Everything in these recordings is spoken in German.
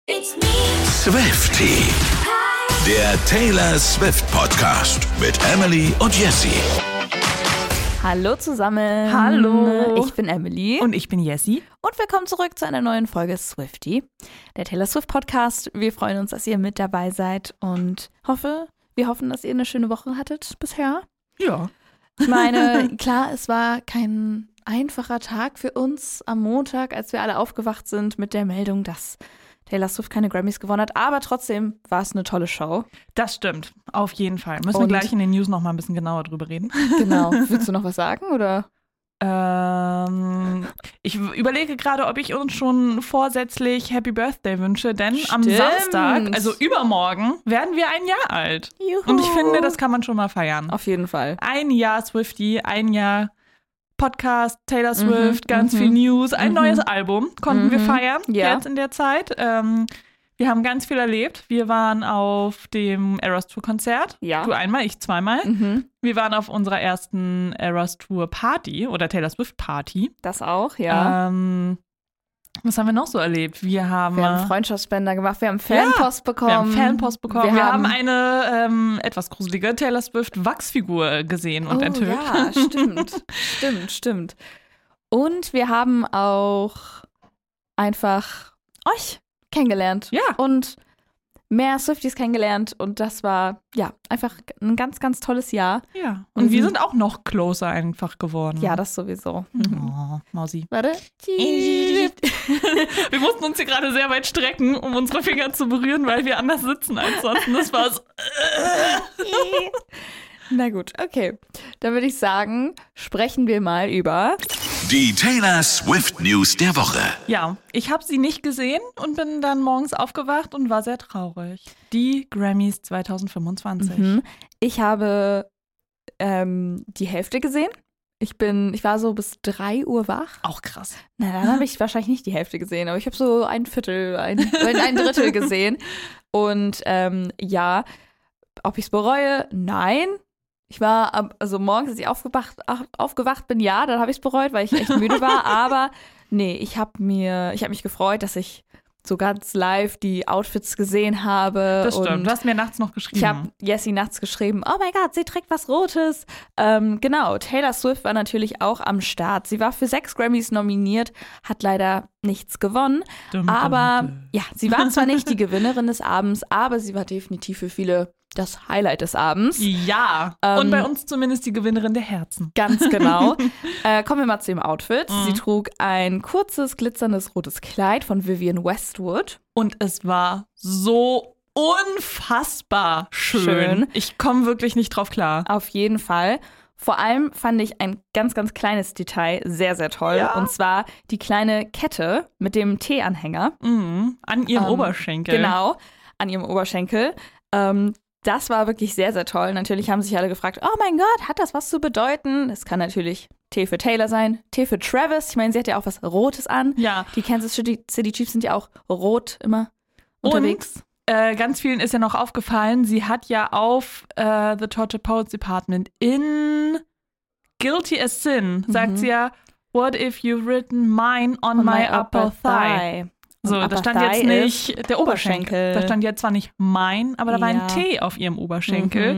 It's me. Swiftie, der Taylor Swift Podcast mit Emily und Jessie. Hallo zusammen. Hallo. Ich bin Emily. Und ich bin Jessie. Und willkommen zurück zu einer neuen Folge Swiftie, der Taylor Swift Podcast. Wir freuen uns, dass ihr mit dabei seid und wir hoffen, dass ihr eine schöne Woche hattet bisher. Ja. Ich meine, klar, es war kein einfacher Tag für uns am Montag, als wir alle aufgewacht sind mit der Meldung, dass Taylor Swift keine Grammys gewonnen hat. Aber trotzdem war es eine tolle Show. Das stimmt, auf jeden Fall. Müssen wir gleich in den News noch mal ein bisschen genauer drüber reden. Genau. Willst du noch was sagen, oder? Ich überlege gerade, ob ich uns schon vorsätzlich Happy Birthday wünsche, denn am Stimmt. Samstag, also übermorgen, werden wir ein Jahr alt. Juhu. Und ich finde, das kann man schon mal feiern. Auf jeden Fall. Ein Jahr Swiftie, ein Jahr Podcast, Taylor Swift, ganz viel News, ein neues Album konnten wir feiern jetzt in der Zeit. Wir haben ganz viel erlebt. Wir waren auf dem Eras Tour Konzert. Ja. Du einmal, ich zweimal. Wir waren auf unserer ersten Eras Tour Party oder Taylor Swift Party. Das auch, ja. Was haben wir noch so erlebt? Wir haben Freundschaftsspender gemacht, wir haben Fanpost bekommen. Wir haben eine etwas gruselige Taylor Swift Wachsfigur gesehen und enthüllt. Ja, stimmt. Und wir haben auch einfach euch kennengelernt. Ja. Und mehr Swifties kennengelernt. Und das war, ja, einfach ein ganz, ganz tolles Jahr. Ja. Und wir sind auch noch closer einfach geworden. Ja, das sowieso. Oh, Mausi. Warte. Wir mussten uns hier gerade sehr weit strecken, um unsere Finger zu berühren, weil wir anders sitzen als sonst. Und das war so. Na gut, okay. Dann würde ich sagen, sprechen wir mal über Die Taylor Swift News der Woche. Ja, ich habe sie nicht gesehen und bin dann morgens aufgewacht und war sehr traurig. Die Grammys 2025. Ich habe die Hälfte gesehen. Ich war so bis 3 Uhr wach. Auch krass. Na, dann habe ich wahrscheinlich nicht die Hälfte gesehen, aber ich habe so ein Drittel gesehen. Und ja, ob ich es bereue? Nein. Ich war, also morgens, als ich aufgewacht bin, ja, dann habe ich es bereut, weil ich echt müde war. Aber nee, ich habe mich gefreut, dass ich so ganz live die Outfits gesehen habe. Das stimmt, und du hast mir nachts noch geschrieben. ich habe Jessie nachts geschrieben, oh mein Gott, sie trägt was Rotes. Genau, Taylor Swift war natürlich auch am Start. Sie war für 6 Grammys nominiert, hat leider nichts gewonnen. Aber ja, sie war zwar nicht die Gewinnerin des Abends, aber sie war definitiv für viele das Highlight des Abends. Ja, und bei uns zumindest die Gewinnerin der Herzen. Ganz genau. Kommen wir mal zu dem Outfit. Sie trug ein kurzes, glitzerndes rotes Kleid von Vivienne Westwood. Und es war so unfassbar schön. Ich komme wirklich nicht drauf klar. Auf jeden Fall. Vor allem fand ich ein ganz, ganz kleines Detail sehr, sehr toll. Ja. Und zwar die kleine Kette mit dem T-Anhänger. An ihrem Oberschenkel. Genau, an ihrem Oberschenkel. Das war wirklich sehr, sehr toll. Natürlich haben sich alle gefragt, oh mein Gott, hat das was zu bedeuten? Es kann natürlich T für Taylor sein, T für Travis. Ich meine, sie hat ja auch was Rotes an. Ja. Die Kansas City Chiefs sind ja auch rot immer unterwegs. Und ganz vielen ist ja noch aufgefallen, sie hat ja auf The Tortured Poets Department in Guilty as Sin, sagt sie ja, what if you've written mine on my upper thigh? So, da stand jetzt nicht der Oberschenkel. Da stand jetzt zwar nicht mein, aber da war ein T auf ihrem Oberschenkel.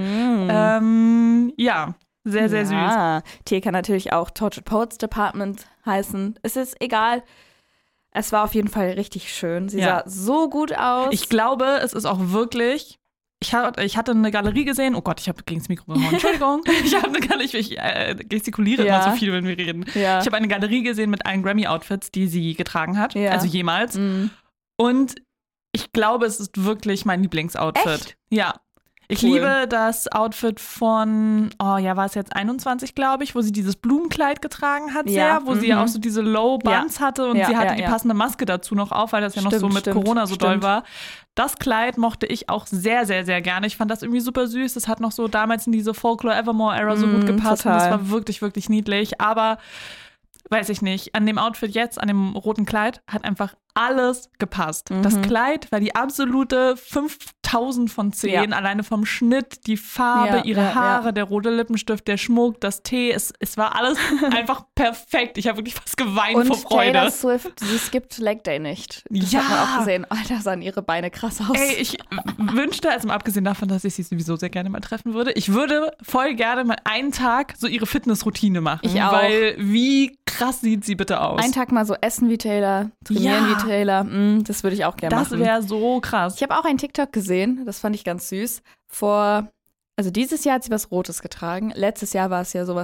Ja, sehr, sehr süß. T kann natürlich auch Tortured Poets Department heißen. Es ist egal. Es war auf jeden Fall richtig schön. Sie sah so gut aus. Ich glaube, es ist auch wirklich. Ich hatte eine Galerie gesehen. Oh Gott, ich habe gegen das Mikro gehauen. Entschuldigung. Ich gestikuliere immer so viel, wenn wir reden. Ja. Ich habe eine Galerie gesehen mit allen Grammy-Outfits, die sie getragen hat. Ja. Also jemals. Und ich glaube, es ist wirklich mein Lieblingsoutfit. Echt? Ja. Ich liebe das Outfit von, war es jetzt 21, glaube ich, wo sie dieses Blumenkleid getragen hat, wo sie ja auch so diese Low Buns hatte und sie hatte die passende Maske dazu noch auf, weil das ja noch so mit Corona so doll war. Das Kleid mochte ich auch sehr, sehr, sehr gerne. Ich fand das irgendwie super süß. Das hat noch so damals in diese Folklore Evermore-Era so gut gepasst. Total. Und das war wirklich, wirklich niedlich. Aber weiß ich nicht, an dem Outfit jetzt, an dem roten Kleid, hat einfach alles gepasst. Das Kleid war die absolute 5000 1000 von 10. Alleine vom Schnitt, die Farbe, ihre Haare, der rote Lippenstift, der Schmuck, das Tee. Es war alles einfach perfekt. Ich habe wirklich fast geweint vor Freude. Und Taylor Swift, sie skippt Leg Day nicht. Das hat man auch gesehen. Alter, sahen ihre Beine krass aus. Ey, ich wünschte, also mal abgesehen davon, dass ich sie sowieso sehr gerne mal treffen würde, ich würde voll gerne mal einen Tag so ihre Fitnessroutine machen. Ich auch. Weil wie krass sieht sie bitte aus? Einen Tag mal so essen wie Taylor, trainieren wie Taylor. Das würde ich auch gerne machen. Das wäre so krass. Ich habe auch einen TikTok gesehen, das fand ich ganz süß. Also dieses Jahr hat sie was Rotes getragen. Letztes Jahr war es ja so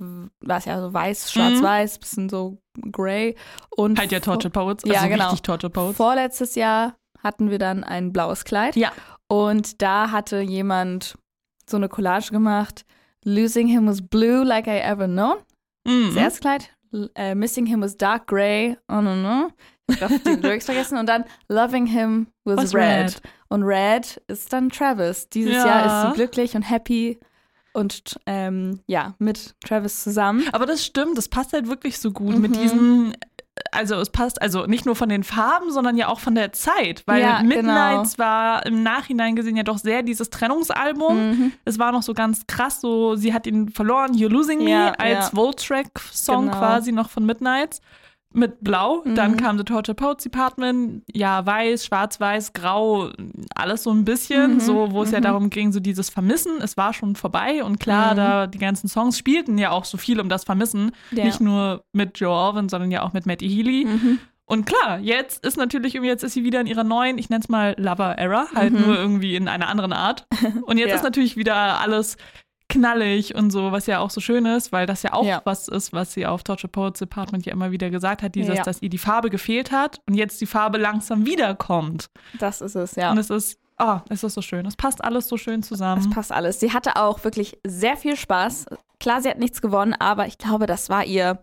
weiß, schwarz-weiß, bisschen so grey. Und halt ja Tortured Poets, also richtig Tortured Poets. Vorletztes Jahr hatten wir dann ein blaues Kleid. Ja. Und da hatte jemand so eine Collage gemacht. Losing him was blue like I ever known. Das erste Kleid. Missing him was dark grey. Oh no no. Ich habe die Lyrics vergessen. Und dann Loving him was red. Und Red ist dann Travis. Dieses Jahr ist sie glücklich und happy und mit Travis zusammen. Aber das stimmt, das passt halt wirklich so gut mit diesen, also es passt also nicht nur von den Farben, sondern ja auch von der Zeit, weil Midnights war im Nachhinein gesehen ja doch sehr dieses Trennungsalbum. Es war noch so ganz krass, so sie hat ihn verloren, You're Losing Me als Volt-Track-Song quasi noch von Midnights. Mit Blau, dann kam The Tortured Poets Department, weiß, schwarz-weiß, grau, alles so ein bisschen, so wo es ja darum ging, so dieses Vermissen, es war schon vorbei und klar, da die ganzen Songs spielten ja auch so viel um das Vermissen, nicht nur mit Joe Alwyn, sondern ja auch mit Matty Healy. Und klar, jetzt ist sie wieder in ihrer neuen, ich nenne es mal Lover-Era, halt nur irgendwie in einer anderen Art. Und jetzt ist natürlich wieder alles knallig und so, was ja auch so schön ist, weil das ja auch was ist, was sie auf Tortured Poets Department ja immer wieder gesagt hat, dass ihr die Farbe gefehlt hat und jetzt die Farbe langsam wiederkommt. Das ist es, ja. Und es ist so schön. Es passt alles so schön zusammen. Es passt alles. Sie hatte auch wirklich sehr viel Spaß. Klar, sie hat nichts gewonnen, aber ich glaube, das war ihr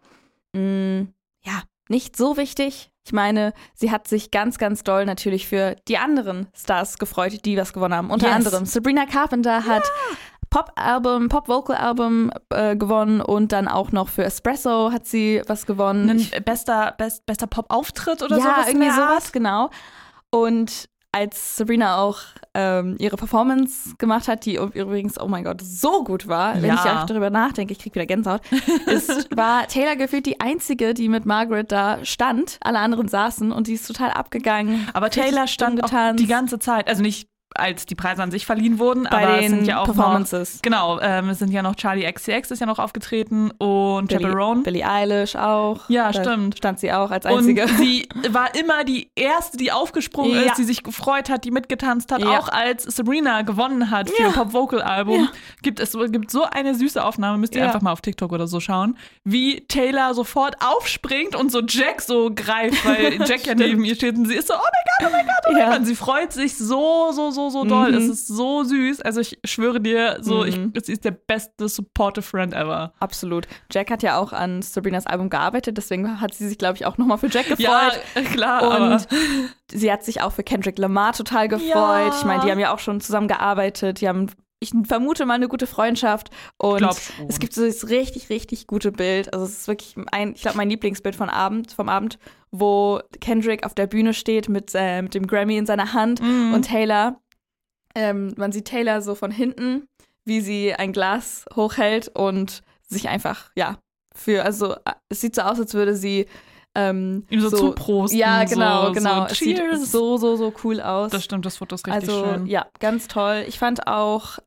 nicht so wichtig. Ich meine, sie hat sich ganz, ganz doll natürlich für die anderen Stars gefreut, die was gewonnen haben. Unter anderem Sabrina Carpenter hat Pop-Vocal-Album gewonnen und dann auch noch für Espresso hat sie was gewonnen. Bester Pop-Auftritt oder sowas? Ja, irgendwie sowas, genau. Und als Sabrina auch ihre Performance gemacht hat, die übrigens, oh mein Gott, so gut war, wenn ich auch darüber nachdenke, ich krieg wieder Gänsehaut, war Taylor gefühlt die Einzige, die mit Margaret da stand. Alle anderen saßen und die ist total abgegangen. Aber Taylor stand auch die ganze Zeit, also nicht als die Preise an sich verliehen wurden, bei aber den es sind ja auch Performances. Es sind ja noch Charli XCX ist ja noch aufgetreten und Chaperone. Billie Eilish auch. Ja, da stimmt. Stand sie auch als Einzige. Und sie war immer die Erste, die aufgesprungen ist, die sich gefreut hat, die mitgetanzt hat. Auch als Sabrina gewonnen hat für Pop-Vocal-Album. Gibt so eine süße Aufnahme, müsst ihr einfach mal auf TikTok oder so schauen, wie Taylor sofort aufspringt und so Jack so greift, weil Jack ja neben ihr steht und sie ist so, oh mein Gott. Und sie freut sich so doll. Es ist so süß. Also ich schwöre dir, sie ist der beste supportive Friend ever. Absolut. Jack hat ja auch an Sabrinas Album gearbeitet, deswegen hat sie sich, glaube ich, auch nochmal für Jack gefreut. Ja, klar. Und sie hat sich auch für Kendrick Lamar total gefreut. Ja. Ich meine, die haben ja auch schon zusammen gearbeitet. Die haben, ich vermute mal, eine gute Freundschaft. Und es gibt so das richtig, richtig gute Bild. Also es ist wirklich mein Lieblingsbild vom Abend, wo Kendrick auf der Bühne steht mit dem Grammy in seiner Hand und Taylor. Man sieht Taylor so von hinten, wie sie ein Glas hochhält und sich einfach, es sieht so aus, als würde sie ihm so zuprosten. Ja, genau. So, es sieht so cool aus. Das stimmt, das Foto ist richtig schön. Ja, ganz toll. Ich fand auch,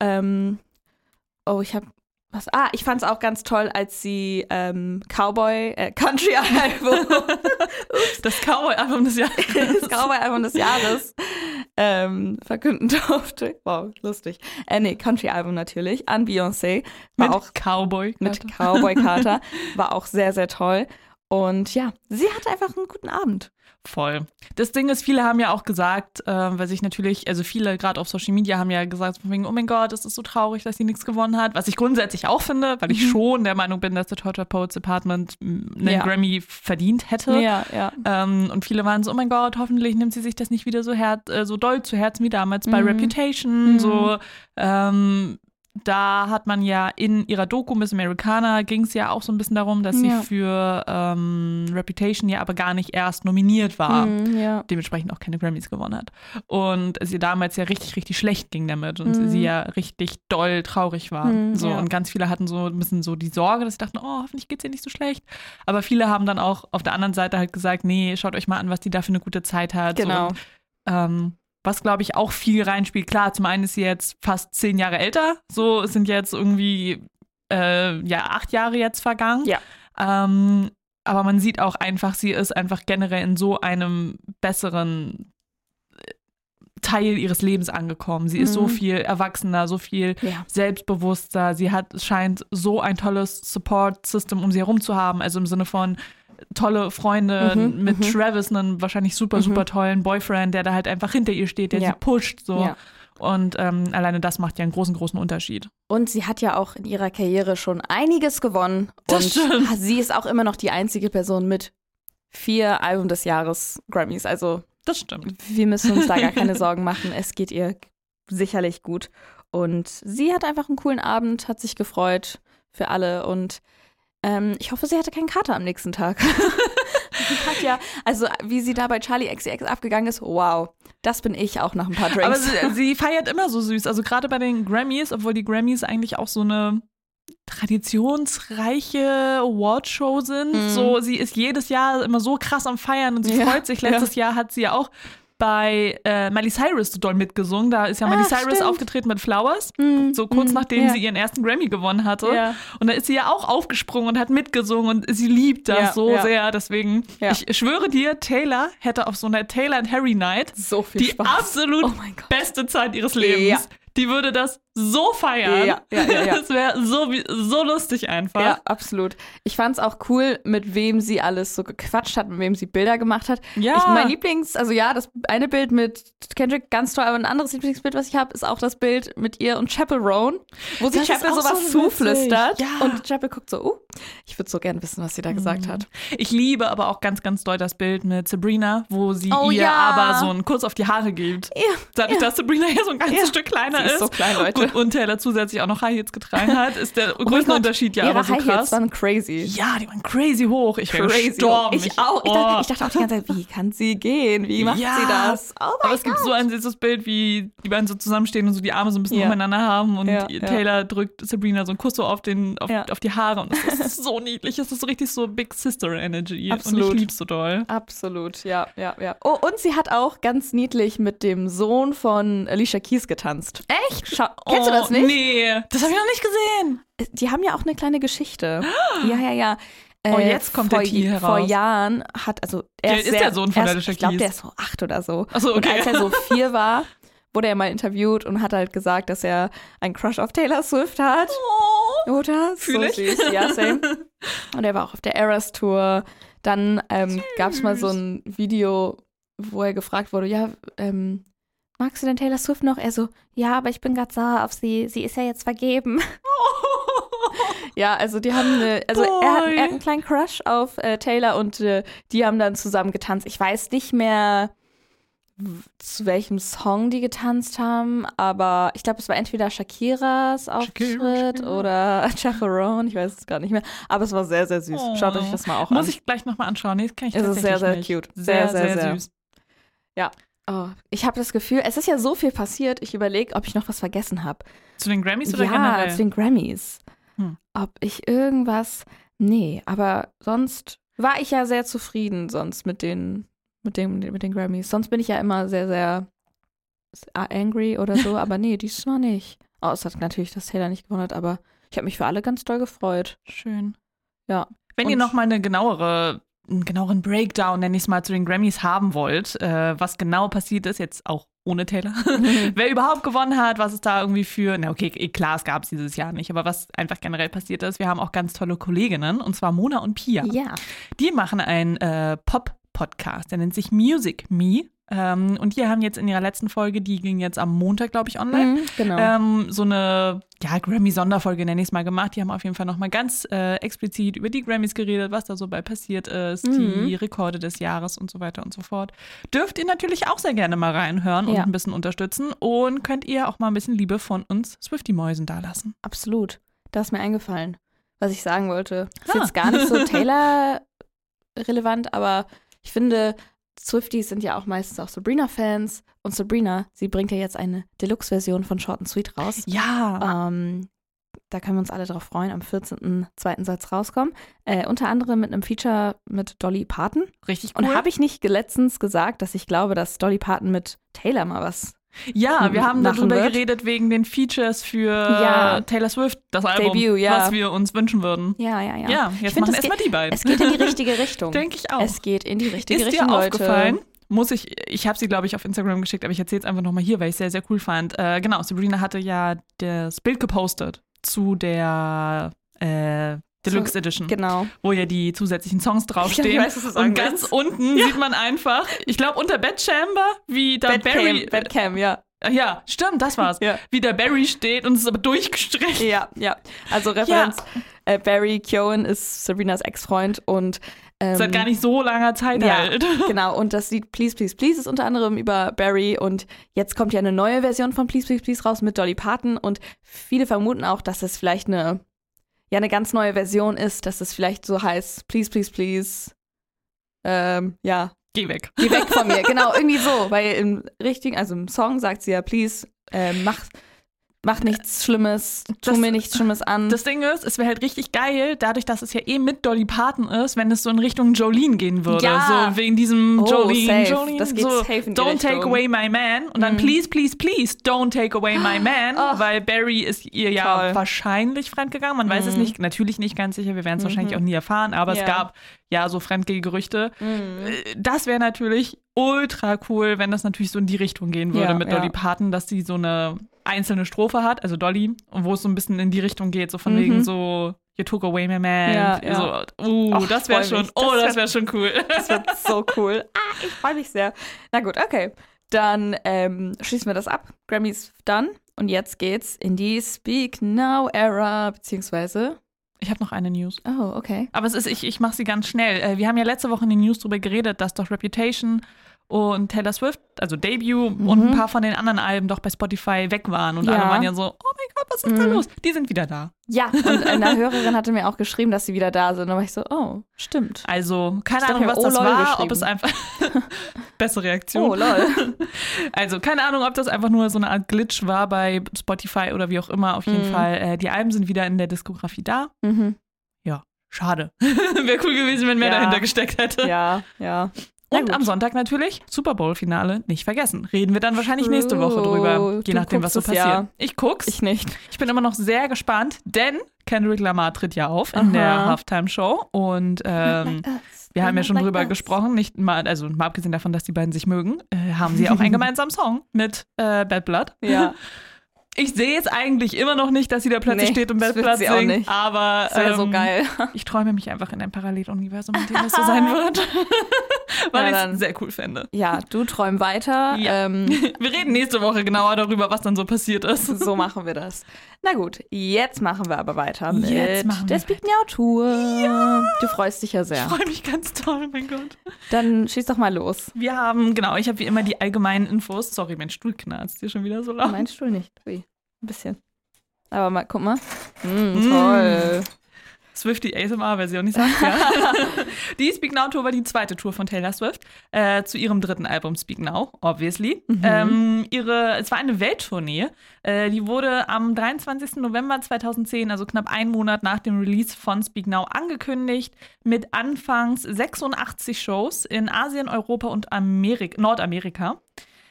ich fand es auch ganz toll, als sie Country-Album das Cowboy-Album des Jahres. Das Cowboy-Album des Jahres verkünden durfte. Wow, lustig. Country-Album natürlich, an Beyoncé. Mit Cowboy Carter. War auch sehr, sehr toll. Und ja, sie hatte einfach einen guten Abend. Voll. Das Ding ist, viele haben ja auch gesagt, weil sich natürlich, also viele gerade auf Social Media haben ja gesagt, von wegen, oh mein Gott, es ist so traurig, dass sie nichts gewonnen hat. Was ich grundsätzlich auch finde, weil ich schon der Meinung bin, dass der Tortured Poets Department einen Grammy verdient hätte. Ja. Und viele waren so, oh mein Gott, hoffentlich nimmt sie sich das nicht wieder so doll zu Herzen wie damals bei Reputation. Da hat man ja in ihrer Doku Miss Americana ging es ja auch so ein bisschen darum, dass sie für Reputation ja aber gar nicht erst nominiert war. Dementsprechend auch keine Grammys gewonnen hat. Und es ihr damals ja richtig, richtig schlecht ging damit und sie ja richtig doll traurig war. Und ganz viele hatten so ein bisschen so die Sorge, dass sie dachten, oh, hoffentlich geht's ihr nicht so schlecht. Aber viele haben dann auch auf der anderen Seite halt gesagt, nee, schaut euch mal an, was die da für eine gute Zeit hat. Genau. So, was, glaube ich, auch viel reinspielt. Klar, zum einen ist sie jetzt fast 10 Jahre älter. So sind jetzt irgendwie 8 Jahre jetzt vergangen. Ja. Aber man sieht auch einfach, sie ist einfach generell in so einem besseren Teil ihres Lebens angekommen. Sie ist so viel erwachsener, so viel selbstbewusster. Sie scheint so ein tolles Support-System um sie herum zu haben. Also im Sinne von tolle Freunde mit Travis, einen wahrscheinlich super, super tollen Boyfriend, der da halt einfach hinter ihr steht, der sie pusht. So. Ja. Und alleine das macht ja einen großen, großen Unterschied. Und sie hat ja auch in ihrer Karriere schon einiges gewonnen. Das und stimmt. Sie ist auch immer noch die einzige Person mit 4 Album des Jahres Grammys. Also das stimmt. Wir müssen uns da gar keine Sorgen machen. Es geht ihr sicherlich gut. Und sie hat einfach einen coolen Abend, hat sich gefreut für alle und ich hoffe, sie hatte keinen Kater am nächsten Tag. Sie hat ja, also wie sie da bei Charli XCX abgegangen ist, wow, das bin ich auch nach ein paar Drinks. Aber sie feiert immer so süß. Also gerade bei den Grammys, obwohl die Grammys eigentlich auch so eine traditionsreiche Awardshow sind. So, sie ist jedes Jahr immer so krass am Feiern und sie freut sich. Letztes Jahr hat sie ja auch bei Miley Cyrus so doll mitgesungen. Da ist ja Miley Cyrus aufgetreten mit Flowers, so kurz nachdem sie ihren ersten Grammy gewonnen hatte. Ja. Und da ist sie ja auch aufgesprungen und hat mitgesungen und sie liebt das sehr. Deswegen, ich schwöre dir, Taylor hätte auf so einer Taylor and Harry Night so viel die Spaß. absolut beste Zeit ihres Lebens. Ja. Die würde das so feiern. Ja. Das wäre so lustig einfach. Ja, absolut. Ich fand es auch cool, mit wem sie alles so gequatscht hat, mit wem sie Bilder gemacht hat. Ja. Mein Lieblings, also das eine Bild mit Kendrick, ganz toll, aber ein anderes Lieblingsbild, was ich habe, ist auch das Bild mit ihr und Chapel Roan, wo sie Chapel sowas zuflüstert. Ja. Und Chapel guckt so, ich würde so gerne wissen, was sie da gesagt hat. Ich liebe aber auch ganz, ganz doll das Bild mit Sabrina, wo sie ihr aber so einen Kuss auf die Haare gibt. Ja. Dadurch, dass Sabrina ja so ein ganzes Stück kleiner ist. So klein, Leute. Und Taylor zusätzlich auch noch High Heels getragen hat, ist der größte Unterschied aber so krass. Ihre High Heels waren crazy. Ja, die waren crazy hoch. Ich wäre gestorben. Ich auch. Ich dachte auch die ganze Zeit, wie kann sie gehen? Wie macht sie das? Oh aber es gibt so ein süßes Bild, wie die beiden so zusammenstehen und so die Arme so ein bisschen umeinander haben und Taylor drückt Sabrina so einen Kuss so auf die Haare und das ist so niedlich. Es ist so richtig so Big Sister Energy. Absolut. Und ich lieb's so doll. Absolut, ja. Oh, und sie hat auch ganz niedlich mit dem Sohn von Alicia Keys getanzt. Echt? Kennst du das nicht? Nee, das habe ich noch nicht gesehen. Die haben ja auch eine kleine Geschichte. Ja. Jetzt kommt der Tee heraus. Vor Jahren hat, also er ist der Sohn von Alicia Keys? Ich glaube, der ist so 8 oder so. Ach so, okay. Und als er so 4 war, wurde er mal interviewt und hat halt gesagt, dass er einen Crush auf Taylor Swift hat. Oh, oder? Fühl ich. Süß. Ja, same. Und er war auch auf der Eras Tour. Dann gab es mal so ein Video, wo er gefragt wurde, magst du denn Taylor Swift noch? Er so, ja, aber ich bin gerade sauer auf sie. Sie ist ja jetzt vergeben. Ja, also die haben er hat einen kleinen Crush auf Taylor und die haben dann zusammen getanzt. Ich weiß nicht mehr, zu welchem Song die getanzt haben, aber ich glaube, es war entweder Shakiras Auftritt oder Chapel Roan, ich weiß es gar nicht mehr. Aber es war sehr, sehr süß. Schaut euch das mal auch an. Muss ich gleich nochmal anschauen. Nee, das kann ich tatsächlich nicht. Es ist sehr, sehr nicht. cute. Sehr, sehr süß. Ja. Oh, ich habe das Gefühl, es ist ja so viel passiert, ich überlege, ob ich noch was vergessen habe. Zu den Grammys oder generell? Ja, zu den Grammys. Ob ich irgendwas... Nee, aber sonst war ich ja sehr zufrieden sonst mit den Grammys. Sonst bin ich ja immer sehr, sehr angry oder so, aber nee, diesmal nicht. Außer natürlich, dass Taylor nicht gewonnen hat, aber ich habe mich für alle ganz doll gefreut. Schön. Ja. Wenn ihr noch mal einen genaueren Breakdown, nenne ich es mal, zu den Grammys haben wollt, was genau passiert ist, jetzt auch ohne Taylor, wer überhaupt gewonnen hat, was es da irgendwie klar, es gab es dieses Jahr nicht, aber was einfach generell passiert ist, wir haben auch ganz tolle Kolleginnen, und zwar Mona und Pia. Ja. Die machen einen Pop-Podcast, der nennt sich Music Me. Und die haben jetzt in ihrer letzten Folge, die ging jetzt am Montag, glaube ich, online, Genau. so eine Grammy-Sonderfolge, nenne ich es mal, gemacht. Die haben auf jeden Fall nochmal ganz explizit über die Grammys geredet, was da so bei passiert ist, die Rekorde des Jahres und so weiter und so fort. Dürft ihr natürlich auch sehr gerne mal reinhören und ein bisschen unterstützen und könnt ihr auch mal ein bisschen Liebe von uns Swiftie-Mäusen dalassen. Absolut. Da ist mir eingefallen, was ich sagen wollte. Ist jetzt gar nicht so Taylor-relevant, aber ich finde, Swifties sind ja auch meistens auch Sabrina-Fans. Und Sabrina, sie bringt ja jetzt eine Deluxe-Version von Short and Sweet raus. Ja. Da können wir uns alle drauf freuen. Am 14.02. soll es rauskommen. Unter anderem mit einem Feature mit Dolly Parton. Richtig cool. Und habe ich nicht letztens gesagt, dass ich glaube, dass Dolly Parton mit Taylor mal was Ja, wir haben machen darüber wird. geredet wegen den Features für Taylor Swift, das Album, Debut, was wir uns wünschen würden. Ja. Ja, Ich jetzt find, machen es erstmal die beiden. Es geht in die richtige Richtung. Denke ich auch. Es geht in die richtige Ist Richtung, dir Leute. aufgefallen? Ich habe sie, glaube ich, auf Instagram geschickt, aber ich erzähle es einfach nochmal hier, weil ich es sehr, sehr cool fand. Genau, Sabrina hatte ja das Bild gepostet zu der Deluxe Edition, Genau. wo ja die zusätzlichen Songs draufstehen. Ich weiß, was du sagen und ganz willst. unten sieht man einfach, ich glaube unter Bed Chamber, wie da Barry... Badcam, ja. Ja, stimmt, das war's. Ja. Wie der Barry steht und es ist aber durchgestreckt. Ja. Also Referenz, Barry Keoghan ist Sabrinas Ex-Freund und Seit gar nicht so langer Zeit halt. Genau, und das Lied Please, Please, Please ist unter anderem über Barry und jetzt kommt ja eine neue Version von Please, Please, Please raus mit Dolly Parton und viele vermuten auch, dass es vielleicht eine ganz neue Version ist, dass es vielleicht so heißt Please, Please, Please, Geh weg. Geh weg von mir, genau, irgendwie so, weil im Song sagt sie ja, please, mach nichts Schlimmes, tu mir nichts Schlimmes an. Das Ding ist, es wäre halt richtig geil, dadurch, dass es ja mit Dolly Parton ist, wenn es so in Richtung Jolene gehen würde. Ja. So wegen diesem Jolene, das geht so, safe in die don't Richtung. take away my man. Und dann please, please, please, don't take away my man. Weil Barry ist ihr ja Toll. wahrscheinlich fremdgegangen. Man weiß es nicht, natürlich nicht ganz sicher. Wir werden es wahrscheinlich auch nie erfahren. Aber es gab ja so Fremdgeh-Gerüchte. Das wäre natürlich ultra cool, wenn das natürlich so in die Richtung gehen würde mit Dolly Parton, dass sie so eine einzelne Strophe hat, also Dolly, wo es so ein bisschen in die Richtung geht, so von wegen so You took away my man. Ja. So, Och, das wäre schon, das wäre schon cool. Das wird so cool. Ich freue mich sehr. Na gut, okay. Dann schließen wir das ab. Grammys done. Und jetzt geht's in die Speak Now Era, beziehungsweise Ich habe noch eine News. Oh, okay. Aber es ist, ich mache sie ganz schnell. Wir haben ja letzte Woche in den News darüber geredet, dass doch Reputation und Taylor Swift, also Debut und ein paar von den anderen Alben doch bei Spotify weg waren. Und alle waren ja so, oh mein Gott, was ist da los? Die sind wieder da. Ja, und eine Hörerin hatte mir auch geschrieben, dass sie wieder da sind. Und da war ich so, oh, stimmt. Also, keine Ich Ahnung, hab was mir das lol war, geschrieben. ob es einfach bessere Reaktion. Oh, lol. Also, keine Ahnung, ob das einfach nur so eine Art Glitch war bei Spotify oder wie auch immer. Auf jeden Fall, die Alben sind wieder in der Diskografie da. Ja, schade. Wäre cool gewesen, wenn mehr dahinter gesteckt hätte. Ja. Und am Sonntag natürlich Super Bowl-Finale, nicht vergessen. Reden wir dann wahrscheinlich nächste Woche drüber, je nachdem, was so guckst es, passiert. ja. Ich guck's. Ich nicht. Ich bin immer noch sehr gespannt, denn Kendrick Lamar tritt ja auf in der Halftime-Show und wir haben ja schon drüber gesprochen, mal abgesehen davon, dass die beiden sich mögen, haben sie auch einen gemeinsamen Song mit Bad Blood. Ja. Ich sehe jetzt eigentlich immer noch nicht, dass sie da plötzlich steht und Bad Blood sie auch singt, nicht. aber Das wäre so geil. ich träume mich einfach in ein Paralleluniversum, in dem das so sein wird, weil ich es sehr cool fände. Ja, du träum weiter. Ja. Wir reden nächste Woche genauer darüber, was dann so passiert ist. So machen wir das. Na gut, jetzt machen wir aber weiter mit machen wir der Speak Now Tour. Ja. Du freust dich ja sehr. Ich freue mich ganz toll, mein Gott. Dann schieß doch mal los. Wir haben, ich habe wie immer die allgemeinen Infos. Sorry, mein Stuhl knarzt hier schon wieder so laut. Mein Stuhl nicht. Ui, ein bisschen. Aber mal, guck mal. Toll. Swiftie ASMR-Version, ich sag's ja. Die Speak Now Tour war die zweite Tour von Taylor Swift zu ihrem dritten Album Speak Now, obviously. Es war eine Welttournee. Die wurde am 23. November 2010, also knapp einen Monat nach dem Release von Speak Now, angekündigt mit anfangs 86 Shows in Asien, Europa und Nordamerika.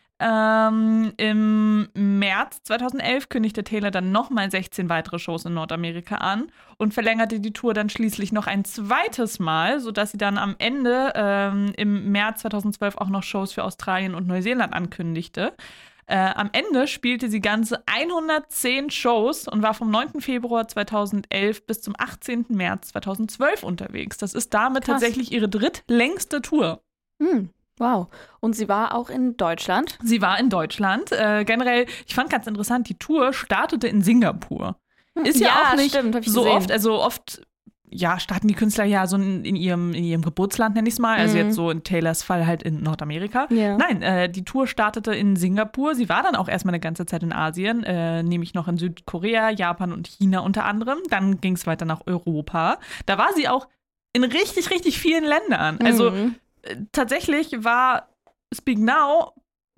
Im März 2011 kündigte Taylor dann nochmal 16 weitere Shows in Nordamerika an und verlängerte die Tour dann schließlich noch ein zweites Mal, sodass sie dann am Ende im März 2012 auch noch Shows für Australien und Neuseeland ankündigte. Am Ende spielte sie ganze 110 Shows und war vom 9. Februar 2011 bis zum 18. März 2012 unterwegs. Das ist damit tatsächlich ihre drittlängste Tour. Wow. Und sie war auch in Deutschland? Sie war in Deutschland. Generell, ich fand ganz interessant, die Tour startete in Singapur. Ist ja auch nicht stimmt, hab ich so gesehen. oft, also oft starten die Künstler ja so in ihrem Geburtsland, nenne ich es mal. Also jetzt so in Taylors Fall halt in Nordamerika. Ja. Nein, die Tour startete in Singapur. Sie war dann auch erstmal eine ganze Zeit in Asien, nämlich noch in Südkorea, Japan und China unter anderem. Dann ging es weiter nach Europa. Da war sie auch in richtig, richtig vielen Ländern. Also tatsächlich war Speak Now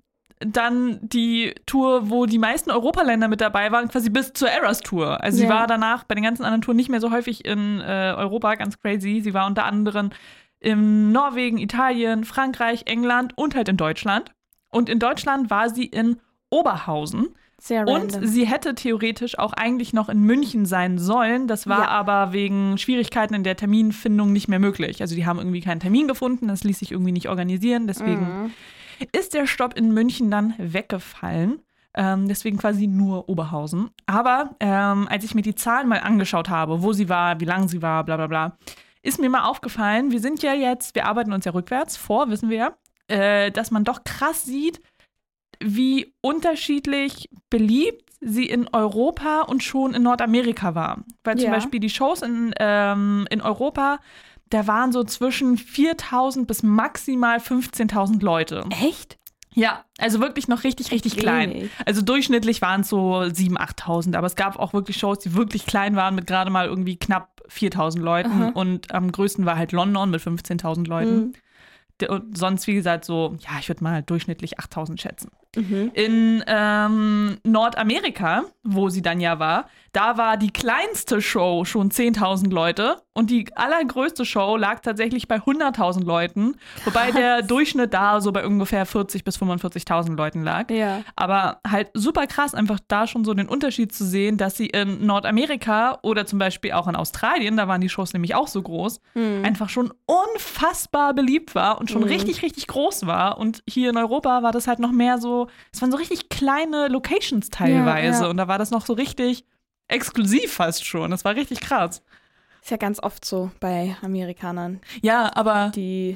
dann die Tour, wo die meisten Europaländer mit dabei waren, quasi bis zur Eras Tour. Also sie war danach bei den ganzen anderen Touren nicht mehr so häufig in Europa, ganz crazy. Sie war unter anderem in Norwegen, Italien, Frankreich, England und halt in Deutschland. Und in Deutschland war sie in Oberhausen. Sehr random. Und sie hätte theoretisch auch eigentlich noch in München sein sollen. Das war aber wegen Schwierigkeiten in der Terminfindung nicht mehr möglich. Also die haben irgendwie keinen Termin gefunden, das ließ sich irgendwie nicht organisieren. Deswegen ist der Stopp in München dann weggefallen. Deswegen quasi nur Oberhausen. Aber als ich mir die Zahlen mal angeschaut habe, wo sie war, wie lang sie war, bla bla bla, ist mir mal aufgefallen, wir arbeiten uns ja rückwärts vor, wissen wir ja, dass man doch krass sieht, wie unterschiedlich beliebt sie in Europa und schon in Nordamerika war. Weil zum Beispiel die Shows in Europa, da waren so zwischen 4.000 bis maximal 15.000 Leute. Echt? Ja, also wirklich noch richtig, richtig klein. Also durchschnittlich waren es so 7.000, 8.000, aber es gab auch wirklich Shows, die wirklich klein waren mit gerade mal irgendwie knapp 4.000 Leuten. Und am größten war halt London mit 15.000 Leuten. Und sonst, wie gesagt, so, ja, ich würde mal durchschnittlich 8.000 schätzen. In Nordamerika, wo sie dann ja war, da war die kleinste Show schon 10.000 Leute und die allergrößte Show lag tatsächlich bei 100.000 Leuten, wobei der Durchschnitt da so bei ungefähr 40.000 bis 45.000 Leuten lag. Ja. Aber halt super krass, einfach da schon so den Unterschied zu sehen, dass sie in Nordamerika oder zum Beispiel auch in Australien, da waren die Shows nämlich auch so groß, einfach schon unfassbar beliebt war und schon richtig, richtig groß war. Und hier in Europa war das halt noch mehr so, es waren so richtig kleine Locations teilweise und da war das noch so richtig exklusiv fast schon. Das war richtig krass. Ist ja ganz oft so bei Amerikanern. Ja, aber die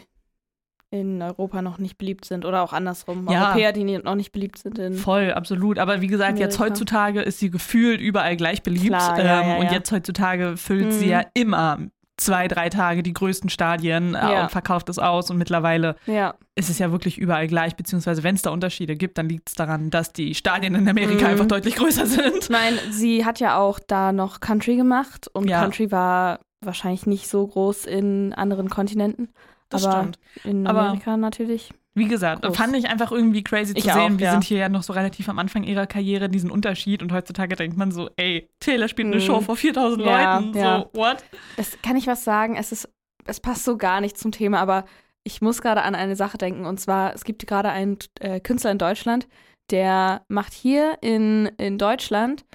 in Europa noch nicht beliebt sind oder auch andersrum. Europäer, die noch nicht beliebt sind. Voll, absolut. Aber wie gesagt, Jetzt heutzutage ist sie gefühlt überall gleich beliebt. Klar, und jetzt heutzutage füllt sie ja immer 2-3 Tage die größten Stadien und verkauft es aus. Und mittlerweile ist es ja wirklich überall gleich. Beziehungsweise, wenn es da Unterschiede gibt, dann liegt es daran, dass die Stadien in Amerika einfach deutlich größer sind. Nein, sie hat ja auch da noch Country gemacht. Und Country war wahrscheinlich nicht so groß in anderen Kontinenten. Das aber stimmt. In Amerika natürlich. Wie gesagt, groß. Fand ich einfach irgendwie crazy zu sehen. Auch, wir sind hier ja noch so relativ am Anfang ihrer Karriere, diesen Unterschied. Und heutzutage denkt man so, ey, Taylor spielt eine Show vor 4.000 Leuten. So, what? Das kann ich was sagen. Es passt so gar nicht zum Thema, aber ich muss gerade an eine Sache denken. Und zwar, es gibt gerade einen Künstler in Deutschland, der macht hier in Deutschland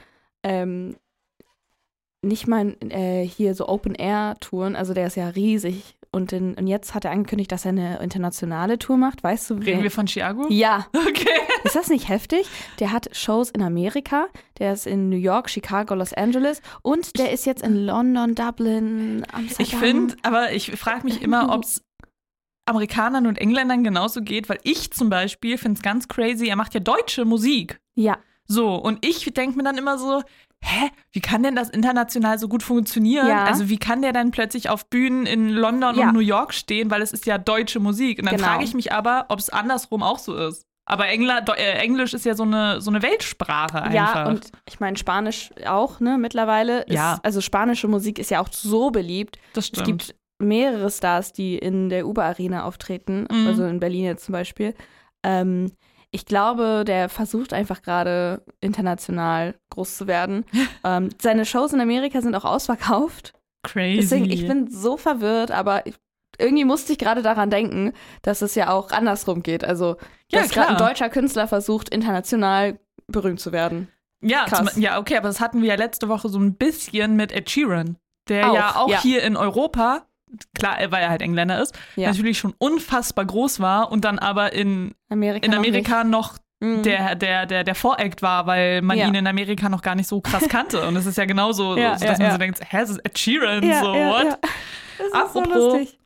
nicht mal hier so Open-Air-Touren. Also der ist ja riesig. Und jetzt hat er angekündigt, dass er eine internationale Tour macht. Weißt du, Reden wir von Chiago? Ja. Okay. Ist das nicht heftig? Der hat Shows in Amerika, der ist in New York, Chicago, Los Angeles und der ist jetzt in London, Dublin, Amsterdam. Ich frage mich immer, ob es Amerikanern und Engländern genauso geht, weil ich zum Beispiel finde es ganz crazy, er macht ja deutsche Musik. Ja. So, und ich denke mir dann immer so, wie kann denn das international so gut funktionieren? Ja. Also wie kann der dann plötzlich auf Bühnen in London und New York stehen, weil es ist ja deutsche Musik. Und dann frage ich mich aber, ob es andersrum auch so ist. Aber Englisch ist ja so eine Weltsprache einfach. Ja, und ich meine Spanisch auch, ne, mittlerweile. Also spanische Musik ist ja auch so beliebt. Das stimmt. Es gibt mehrere Stars, die in der Uber-Arena auftreten, also in Berlin jetzt zum Beispiel. Ich glaube, der versucht einfach gerade international groß zu werden. Seine Shows in Amerika sind auch ausverkauft. Crazy. Deswegen, ich bin so verwirrt, aber irgendwie musste ich gerade daran denken, dass es ja auch andersrum geht. Also, dass gerade ein deutscher Künstler versucht, international berühmt zu werden. Ja, okay, aber das hatten wir ja letzte Woche so ein bisschen mit Ed Sheeran, der auch hier in Europa, klar, weil er halt Engländer ist, natürlich schon unfassbar groß war und dann aber in Amerika noch der Voract war, weil man ihn in Amerika noch gar nicht so krass kannte. Und es ist ja genauso, dass man so denkt, es ist Ed Sheeran, what? Das ist so lustig.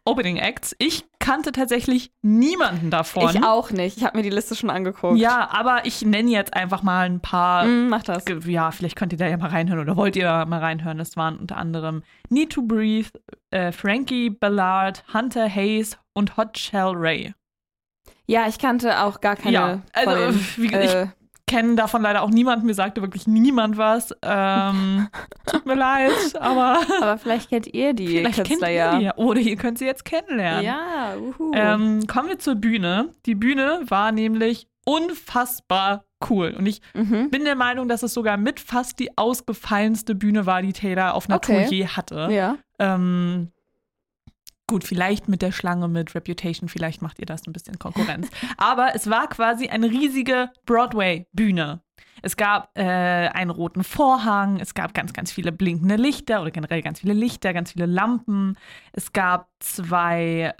Opening Acts. Ich kannte tatsächlich niemanden davon. Ich auch nicht. Ich habe mir die Liste schon angeguckt. Ja, aber ich nenne jetzt einfach mal ein paar. Mach das. Ja, vielleicht könnt ihr da ja mal reinhören oder wollt ihr da mal reinhören. Das waren unter anderem Need to Breathe, Frankie Ballard, Hunter Hayes und Hot Shell Ray. Ja, ich kannte auch gar keine. Ja, also von, ich kenne davon leider auch niemanden. Mir sagte wirklich niemand was. Tut mir leid, aber aber vielleicht kennt ihr die vielleicht kennt Künstler ihr die. Oder ihr könnt sie jetzt kennenlernen. Ja, Kommen wir zur Bühne. Die Bühne war nämlich unfassbar cool. Und ich bin der Meinung, dass es sogar mit fast die ausgefallenste Bühne war, die Taylor auf einer Tour je hatte. Ja. Gut, vielleicht mit der Schlange mit Reputation, vielleicht macht ihr das ein bisschen Konkurrenz. Aber es war quasi eine riesige Broadway-Bühne. Es gab einen roten Vorhang, es gab ganz, ganz viele blinkende Lichter oder generell ganz viele Lichter, ganz viele Lampen. Es gab drei.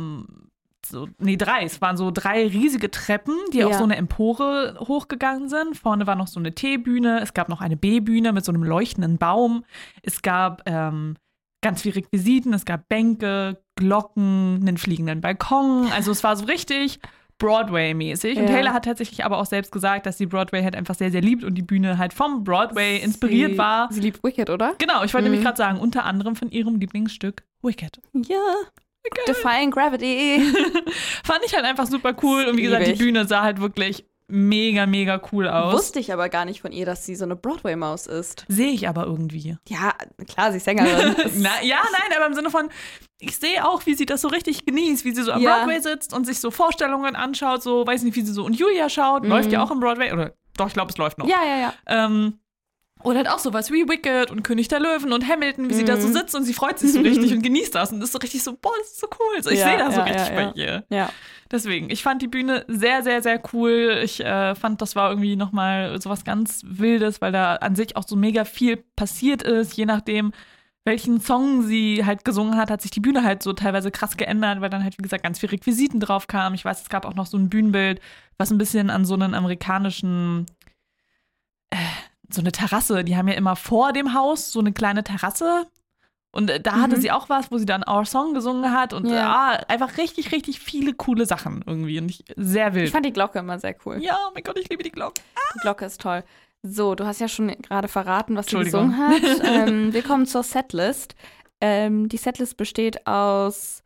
Es waren so 3 riesige Treppen, die auf so eine Empore hochgegangen sind. Vorne war noch so eine T-Bühne, es gab noch eine B-Bühne mit so einem leuchtenden Baum. Es gab ganz viel Requisiten, es gab Bänke, Glocken, einen fliegenden Balkon. Also es war so richtig Broadway-mäßig. Und Taylor hat tatsächlich aber auch selbst gesagt, dass sie Broadway halt einfach sehr, sehr liebt und die Bühne halt vom Broadway inspiriert war. Sie liebt Wicked, oder? Genau, ich wollte nämlich gerade sagen, unter anderem von ihrem Lieblingsstück Wicked. Ja. Defying Gravity. Fand ich halt einfach super cool. Und wie gesagt, die Bühne sah halt wirklich mega, mega cool aus. Wusste ich aber gar nicht von ihr, dass sie so eine Broadway-Maus ist. Sehe ich aber irgendwie. Ja, klar, sie ist Sängerin. Nein, aber im Sinne von, ich sehe auch, wie sie das so richtig genießt, wie sie so am Broadway sitzt und sich so Vorstellungen anschaut, so, weiß nicht, wie sie so und Julia schaut, läuft ja auch im Broadway, oder doch, ich glaube, es läuft noch. Ja. Oder halt auch sowas wie Wicked und König der Löwen und Hamilton, wie sie da so sitzt und sie freut sich so richtig und genießt das und ist so richtig so, boah, das ist so cool. So, ich sehe das so richtig bei ihr. Ja. Deswegen, ich fand die Bühne sehr, sehr, sehr cool. Ich fand, das war irgendwie nochmal sowas ganz Wildes, weil da an sich auch so mega viel passiert ist. Je nachdem, welchen Song sie halt gesungen hat, hat sich die Bühne halt so teilweise krass geändert, weil dann halt, wie gesagt, ganz viel Requisiten drauf kam. Ich weiß, es gab auch noch so ein Bühnenbild, was ein bisschen an so einen amerikanischen so eine Terrasse, die haben ja immer vor dem Haus so eine kleine Terrasse und da hatte sie auch was, wo sie dann Our Song gesungen hat und einfach richtig, richtig viele coole Sachen irgendwie und sehr wild. Ich fand die Glocke immer sehr cool. Ja, oh mein Gott, ich liebe die Glocke. Die Glocke ist toll. So, du hast ja schon gerade verraten, was sie gesungen hat. Wir kommen zur Setlist. Die Setlist besteht aus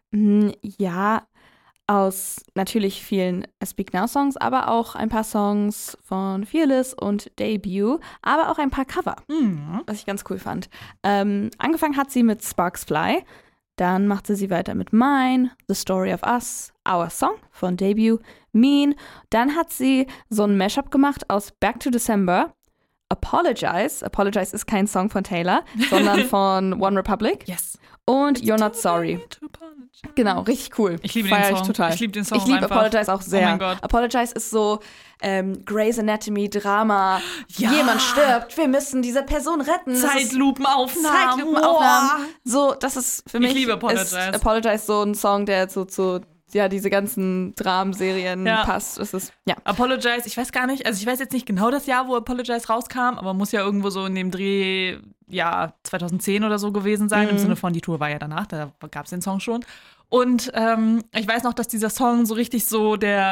natürlich vielen Speak Now Songs, aber auch ein paar Songs von Fearless und Debut, aber auch ein paar Cover, was ich ganz cool fand. Angefangen hat sie mit Sparks Fly, dann machte sie weiter mit Mine, The Story of Us, Our Song von Debut, Mean. Dann hat sie so ein Mashup gemacht aus Back to December, Apologize. Apologize ist kein Song von Taylor, sondern von One Republic. Yes. Und You're Not Sorry. Genau, richtig cool. Ich liebe den Song. Total. Ich liebe den Song. Ich liebe Apologize auch sehr. Oh mein Gott. Apologize ist so Grey's Anatomy, Drama. Ja. Jemand stirbt, wir müssen diese Person retten. Zeitlupenaufnahmen. So, das ist für mich. Ich liebe Apologize. Ist Apologize so ein Song, der so zu diese ganzen Dramenserien passt. Es ist, Apologize, ich weiß gar nicht, also ich weiß jetzt nicht genau das Jahr, wo Apologize rauskam, aber muss ja irgendwo so in dem Dreh, 2010 oder so gewesen sein, im Sinne von, die Tour war ja danach, da gab es den Song schon. Und ich weiß noch, dass dieser Song so richtig so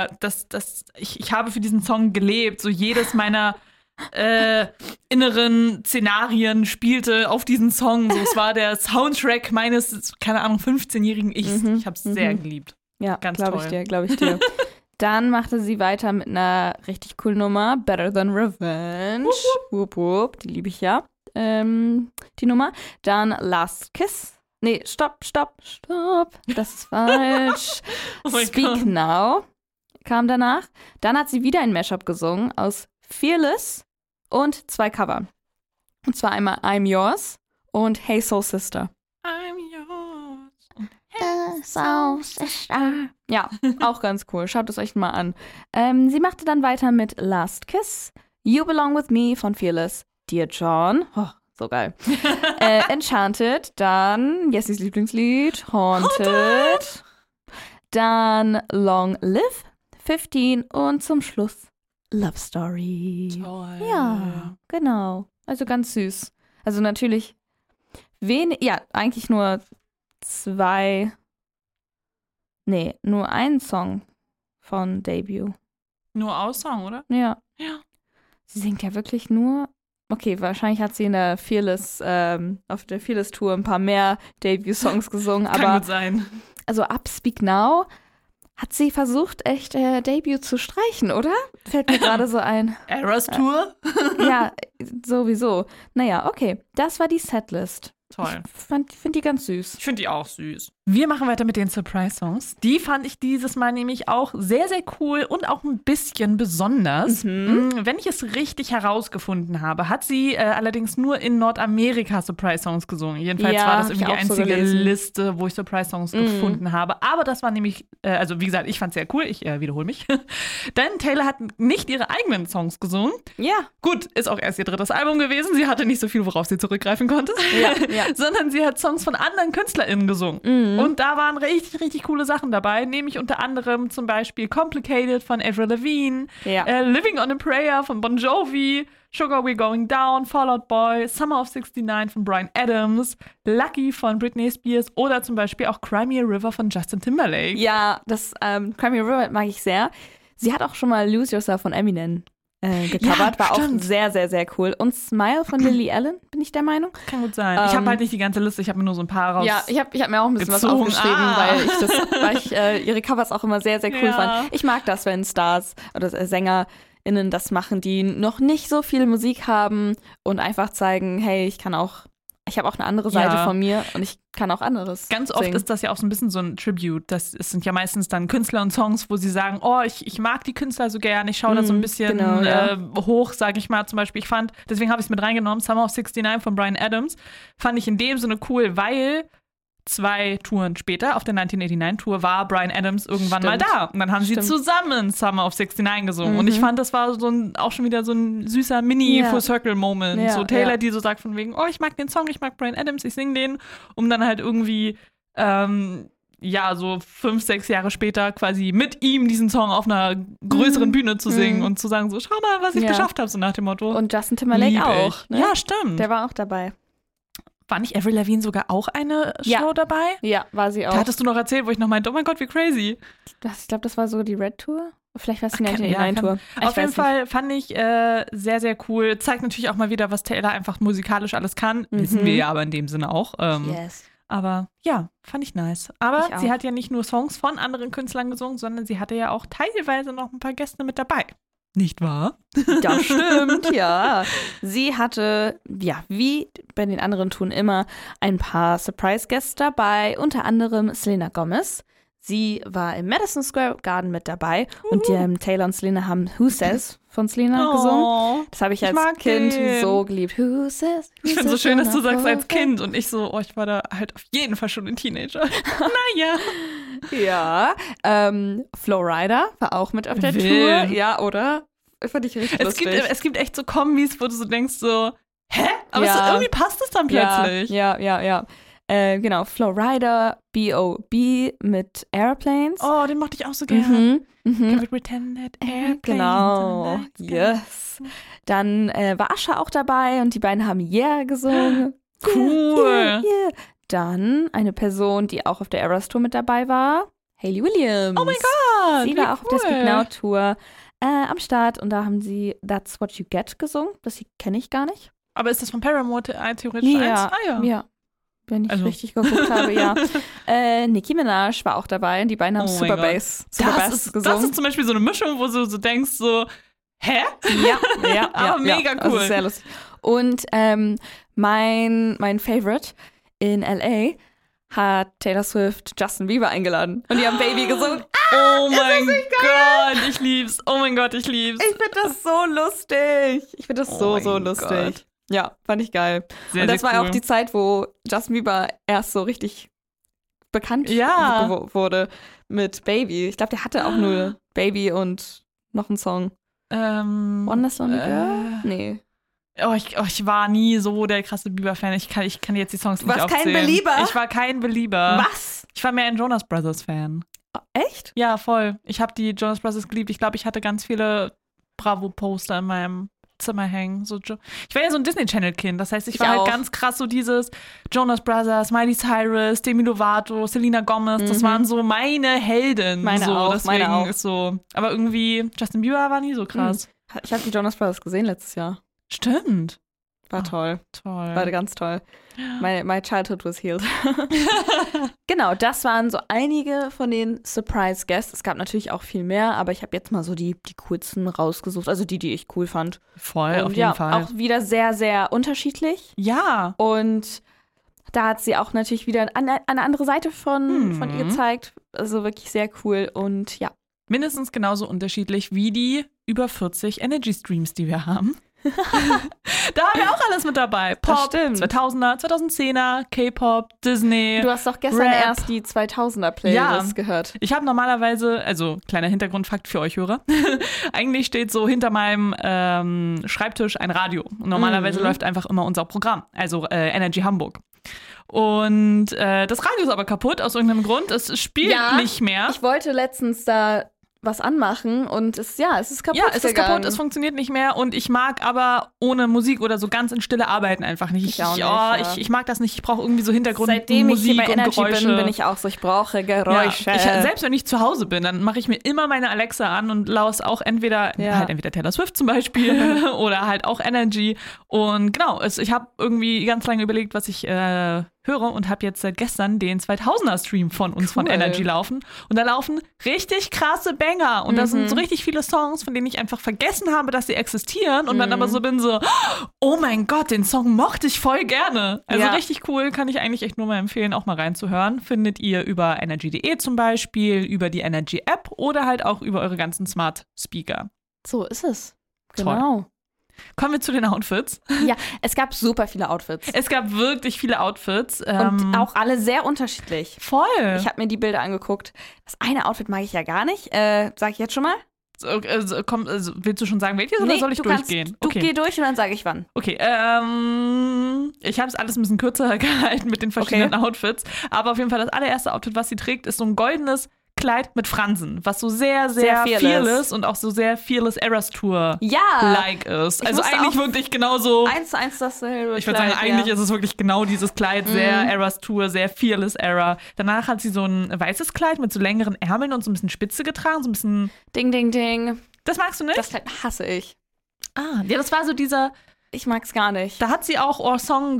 ich habe für diesen Song gelebt, so jedes meiner inneren Szenarien spielte auf diesen Song. So, es war der Soundtrack meines, keine Ahnung, 15-jährigen Ichs. Ich habe es sehr geliebt. Ja, ganz glaube ich dir. Dann machte sie weiter mit einer richtig coolen Nummer, Better Than Revenge. Wup, wup, die liebe ich ja. Die Nummer. Dann Last Kiss. Nee, stopp. Das ist falsch. Speak Now kam danach. Dann hat sie wieder ein Mashup gesungen aus Fearless und 2 Cover. Und zwar einmal I'm Yours und Hey Soul Sister. I'm yours. Hey Soul Sister. Ja, auch ganz cool. Schaut es euch mal an. Sie machte dann weiter mit Last Kiss, You Belong With Me von Fearless, Dear John, so geil, Enchanted, dann Jessys Lieblingslied, Haunted, dann Long Live, 15 und zum Schluss Love Story. Toll. Ja, genau. Also ganz süß. Also natürlich eigentlich nur 2 Nee, nur ein Song von Debut. Nur aus Song, oder? Ja. Ja. Sie singt ja wirklich nur. Okay, wahrscheinlich hat sie in der auf der Fearless-Tour ein paar mehr Debut-Songs gesungen, Kann aber gut sein. also ab Speak Now hat sie versucht, echt Debut zu streichen, oder? Fällt mir gerade so ein. Eras Tour? Ja, sowieso. Naja, okay, das war die Setlist. Toll. Ich finde die ganz süß. Ich finde die auch süß. Wir machen weiter mit den Surprise-Songs. Die fand ich dieses Mal nämlich auch sehr, sehr cool und auch ein bisschen besonders. Wenn ich es richtig herausgefunden habe, hat sie allerdings nur in Nordamerika Surprise-Songs gesungen. Jedenfalls Ja, war das hab irgendwie ich die auch so einzige gelesen. Liste, wo ich Surprise-Songs gefunden habe. Aber das war nämlich, also wie gesagt, ich fand es sehr cool. Ich wiederhole mich. Denn Taylor hat nicht ihre eigenen Songs gesungen. Ja. Gut, ist auch erst ihr drittes Album gewesen. Sie hatte nicht so viel, worauf sie zurückgreifen konnte. Ja. Sondern sie hat Songs von anderen KünstlerInnen gesungen. Und da waren richtig, richtig coole Sachen dabei. Nämlich unter anderem zum Beispiel Complicated von Avril Lavigne, Ja. Living on a Prayer von Bon Jovi, Sugar We're Going Down, Fall Out Boy, Summer of '69 von Bryan Adams, Lucky von Britney Spears oder zum Beispiel auch Cry Me a River von Justin Timberlake. Ja, das Cry Me a River mag ich sehr. Sie hat auch schon mal Lose Yourself von Eminem gecovert, war stimmt. auch sehr, sehr, sehr Ich und Smile von Lily Allen, bin ich der Meinung. Kann gut sein. Ich habe halt nicht die ganze Liste, ich habe mir nur so ein paar raus. Ja, ich hab mir auch ein bisschen was gezogen. aufgeschrieben, Ah. weil ich ihre Covers auch immer sehr, sehr cool Ja. fand. Ich mag das, wenn Stars oder SängerInnen das machen, die noch nicht so viel Musik haben und einfach zeigen, hey, ich habe auch eine andere Seite Ja. von mir und ich kann auch anderes Ganz oft singen. ist das ja auch so ein bisschen so ein Tribute. Es sind ja meistens dann Künstler und Songs, wo sie sagen, oh, ich mag die Künstler so gern, ich schaue da so ein bisschen genau, ja. hoch, sage ich mal. Zum Beispiel, deswegen habe ich es mit reingenommen, Summer of '69 von Bryan Adams, fand ich in dem Sinne cool, weil 2 Touren später, auf der 1989-Tour, war Bryan Adams irgendwann mal Stimmt. da. Und dann haben sie Stimmt. zusammen Summer of '69 gesungen. Und ich fand, das war auch schon wieder so ein süßer Mini-Full-Circle-Moment. Ja, so Taylor, ja. die so sagt von wegen, oh, ich mag den Song, ich mag Bryan Adams, ich singe den. Um dann halt irgendwie, so 5, 6 Jahre später quasi mit ihm diesen Song auf einer größeren Bühne zu singen und zu sagen so, schau mal, was ich Ja. geschafft habe, so nach dem Motto. Und Justin Timberlake Lieb auch. ich. Ne? Ja, stimmt. Der war auch dabei. War nicht Avril Lavigne sogar auch eine Ja. Show dabei? Ja, war sie auch. Da hattest du noch erzählt, wo ich noch meinte, oh mein Gott, wie crazy. Ich glaube, das war sogar die Red Tour. Vielleicht war es die Ach, 1989-Tour. Auf jeden Fall fand ich sehr, sehr cool. Zeigt natürlich auch mal wieder, was Taylor einfach musikalisch alles kann. Wissen wir ja aber in dem Sinne auch. Yes. Aber ja, fand ich nice. Aber Ich auch. sie hat ja nicht nur Songs von anderen Künstlern gesungen, sondern sie hatte ja auch teilweise noch ein paar Gäste mit dabei. Nicht wahr? Das stimmt, ja. Sie hatte, ja, wie bei den anderen Touren immer, ein paar Surprise-Guests dabei, unter anderem Selena Gomez. Sie war im Madison Square Garden mit dabei und Taylor und Selena haben Who Says von Selena gesungen. Das habe ich als mag Kind den. so geliebt. Who says, who Ich finde es so says schön, dass du you're not sagst als perfect? Kind und ich so, ich war da halt auf jeden Fall schon ein Teenager. Naja. Ja, Flowrider war auch mit auf der Wild. Tour. Ja, oder? Fand ich richtig lustig. Es gibt echt so Kombis, wo du so denkst so, hä? Aber Ja. irgendwie passt es dann plötzlich. Ja. Genau, Flowrider, B.O.B. mit Airplanes. Oh, den mochte ich auch so gerne. Mhm. Can we pretend that airplanes Genau, are nice? yes. Dann war Asha auch dabei und die beiden haben Yeah gesungen. Cool. Yeah. Dann eine Person, die auch auf der Eras Tour mit dabei war, Hayley Williams. Oh mein Gott, Sie wie war auch auf der cool. Speak Now Tour am Start und da haben sie That's What You Get gesungen. Das kenne ich gar nicht. Aber ist das von Paramore theoretisch eins? Ah, ja. Ja. Wenn ich Also. richtig geguckt habe, ja. Nicki Minaj war auch dabei und die beiden haben Oh mein Super Gott. Bass Das gesungen. ist zum Beispiel so eine Mischung, wo du so denkst so, hä? Ja, Aber mega Das cool. ist sehr lustig. Und mein Favorite in L.A. hat Taylor Swift Justin Bieber eingeladen. Und die haben Baby gesungen. Oh mein Gott, ich lieb's. Oh mein Gott, ich lieb's. Ich finde das so lustig. Ich finde das Oh so mein lustig. Gott. Ja, fand ich geil. Sehr, und das sehr war cool. auch die Zeit, wo Justin Bieber erst so richtig bekannt Ja. wurde mit Baby. Ich glaube, der hatte auch nur Baby und noch einen Song. One Less Lonely Girl? Nee. Ich war nie so der krasse Bieber-Fan. Ich kann jetzt die Songs nicht warst aufzählen. kein Belieber? Ich war kein Belieber. Was? Ich war mehr ein Jonas Brothers-Fan. Echt? Ja, voll. Ich habe die Jonas Brothers geliebt. Ich glaube, ich hatte ganz viele Bravo-Poster in meinem Zimmer hängen. So, ich war ja so ein Disney-Channel-Kind. Das heißt, ich war auch. halt ganz krass so dieses Jonas Brothers, Miley Cyrus, Demi Lovato, Selena Gomez. Das waren so meine Helden. Meine so, auch, deswegen meine auch. Ist so. Aber irgendwie, Justin Bieber war nie so krass. Ich habe die Jonas Brothers gesehen letztes Jahr. Stimmt. War toll. Toll. War ganz toll. My childhood was healed. Genau, das waren so einige von den Surprise Guests. Es gab natürlich auch viel mehr, aber ich habe jetzt mal so die coolsten rausgesucht. Also die ich cool fand. Voll, Und auf jeden Fall. Auch wieder sehr, sehr unterschiedlich. Ja. Und da hat sie auch natürlich wieder eine andere Seite von ihr gezeigt. Also wirklich sehr cool. Und ja. Mindestens genauso unterschiedlich wie die über 40 Energy Streams, die wir haben. Da haben wir auch alles mit dabei. Pop, 2000er, 2010er, K-Pop, Disney. Du hast doch gestern Rap. erst die 2000er-Playlist gehört. Ich habe normalerweise, also kleiner Hintergrundfakt für euch Hörer, eigentlich steht so hinter meinem Schreibtisch ein Radio. Und normalerweise läuft einfach immer unser Programm, also Energy Hamburg. Und das Radio ist aber kaputt aus irgendeinem Grund. Es spielt nicht mehr. Ich wollte letztens da was anmachen und es ist kaputt. Ja, es ist kaputt, es funktioniert nicht mehr und ich mag aber ohne Musik oder so ganz in Stille arbeiten einfach nicht. Ich mag das nicht, ich brauche irgendwie so Hintergrundmusik Seitdem ich hier bei und Energy Geräusche. bin ich auch so, ich brauche Geräusche. Ja, selbst wenn ich zu Hause bin, dann mache ich mir immer meine Alexa an und laus auch entweder Taylor Swift zum Beispiel oder halt auch Energy. Und genau, ich habe irgendwie ganz lange überlegt, was ich höre und habe jetzt seit gestern den 2000er-Stream von uns von Energy laufen. Und da laufen richtig krasse Banger. Und da sind so richtig viele Songs, von denen ich einfach vergessen habe, dass sie existieren. Und dann aber so bin so, oh mein Gott, den Song mochte ich voll gerne. Also richtig cool, kann ich eigentlich echt nur mal empfehlen, auch mal reinzuhören. Findet ihr über energy.de zum Beispiel, über die Energy-App oder halt auch über eure ganzen Smart Speaker. So ist es. Toll. Genau. Kommen wir zu den Outfits. Ja, es gab super viele Outfits. Es gab wirklich viele Outfits. Und auch alle sehr unterschiedlich. Voll. Ich habe mir die Bilder angeguckt. Das eine Outfit mag ich ja gar nicht. Sag ich jetzt schon mal? Willst du schon sagen, welches oder soll ich durchgehen? Du geh durch und dann sage ich wann. Okay, ich habe es alles ein bisschen kürzer gehalten mit den verschiedenen Outfits. Aber auf jeden Fall das allererste Outfit, was sie trägt, ist so ein goldenes Kleid mit Fransen, was so sehr, sehr fearless und auch so sehr fearless Eras Tour-like ist. Also eigentlich wirklich genauso 1:1 dasselbe. Ich würde sagen, eigentlich ist es wirklich genau dieses Kleid, sehr Eras Tour, sehr fearless Era. Danach hat sie so ein weißes Kleid mit so längeren Ärmeln und so ein bisschen Spitze getragen, so ein bisschen Ding, ding, ding. Das magst du nicht? Das Kleid hasse ich. Ah, ja, das war so dieser... Ich mag's gar nicht. Da hat sie auch Our Song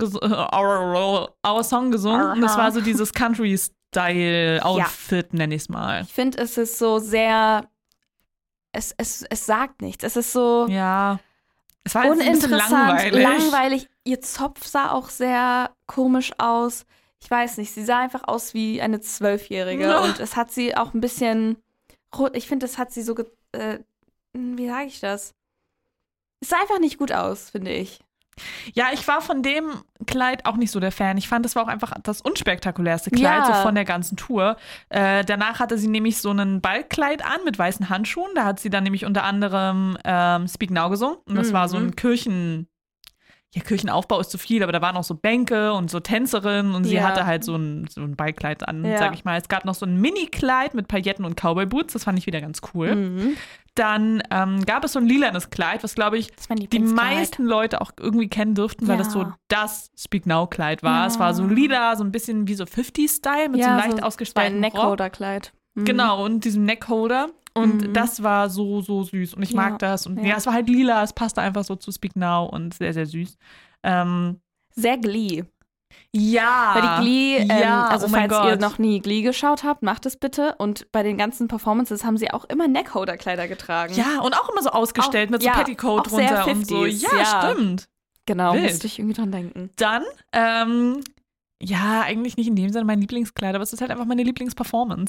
gesungen und das war so dieses Country-Style-Outfit, nenne ich es mal. Ich finde, es ist so sehr, es sagt nichts. Es ist so es war jetzt ein bisschen langweilig. Ihr Zopf sah auch sehr komisch aus. Ich weiß nicht, sie sah einfach aus wie eine 12-Jährige und es hat sie auch ein bisschen rot. Ich finde, das hat sie so, wie sage ich das? Es sah einfach nicht gut aus, finde ich. Ja, ich war von dem Kleid auch nicht so der Fan. Ich fand, das war auch einfach das unspektakulärste Kleid so von der ganzen Tour. Danach hatte sie nämlich so ein Ballkleid an mit weißen Handschuhen. Da hat sie dann nämlich unter anderem Speak Now gesungen. Und das war so ein Kirchenaufbau ist zu viel, aber da waren auch so Bänke und so Tänzerinnen und sie hatte halt so ein Ballkleid an, sag ich mal. Es gab noch so ein Mini-Kleid mit Pailletten und Cowboy-Boots. Das fand ich wieder ganz cool. Dann gab es so ein lilanes Kleid, was, glaube ich, die meisten Leute auch irgendwie kennen dürften, weil das so das Speak Now-Kleid war. Ja. Es war so lila, so ein bisschen wie so 50s-Style mit so einem leicht ausgestalteten Neckholder-Kleid. Genau, und diesem Neckholder. Und das war so, so süß. Und ich mag das. Und es war halt lila, es passte einfach so zu Speak Now und sehr, sehr süß. Sehr Glee. Ja. Weil die Glee, falls ihr noch nie Glee geschaut habt, macht es bitte. Und bei den ganzen Performances haben sie auch immer Neckholder-Kleider getragen. Ja, und auch immer so ausgestellt mit so Petticoat drunter und so. Ja, stimmt. Genau, musste ich irgendwie dran denken. Dann, eigentlich nicht in dem Sinne mein Lieblingskleid, aber es ist halt einfach meine Lieblingsperformance.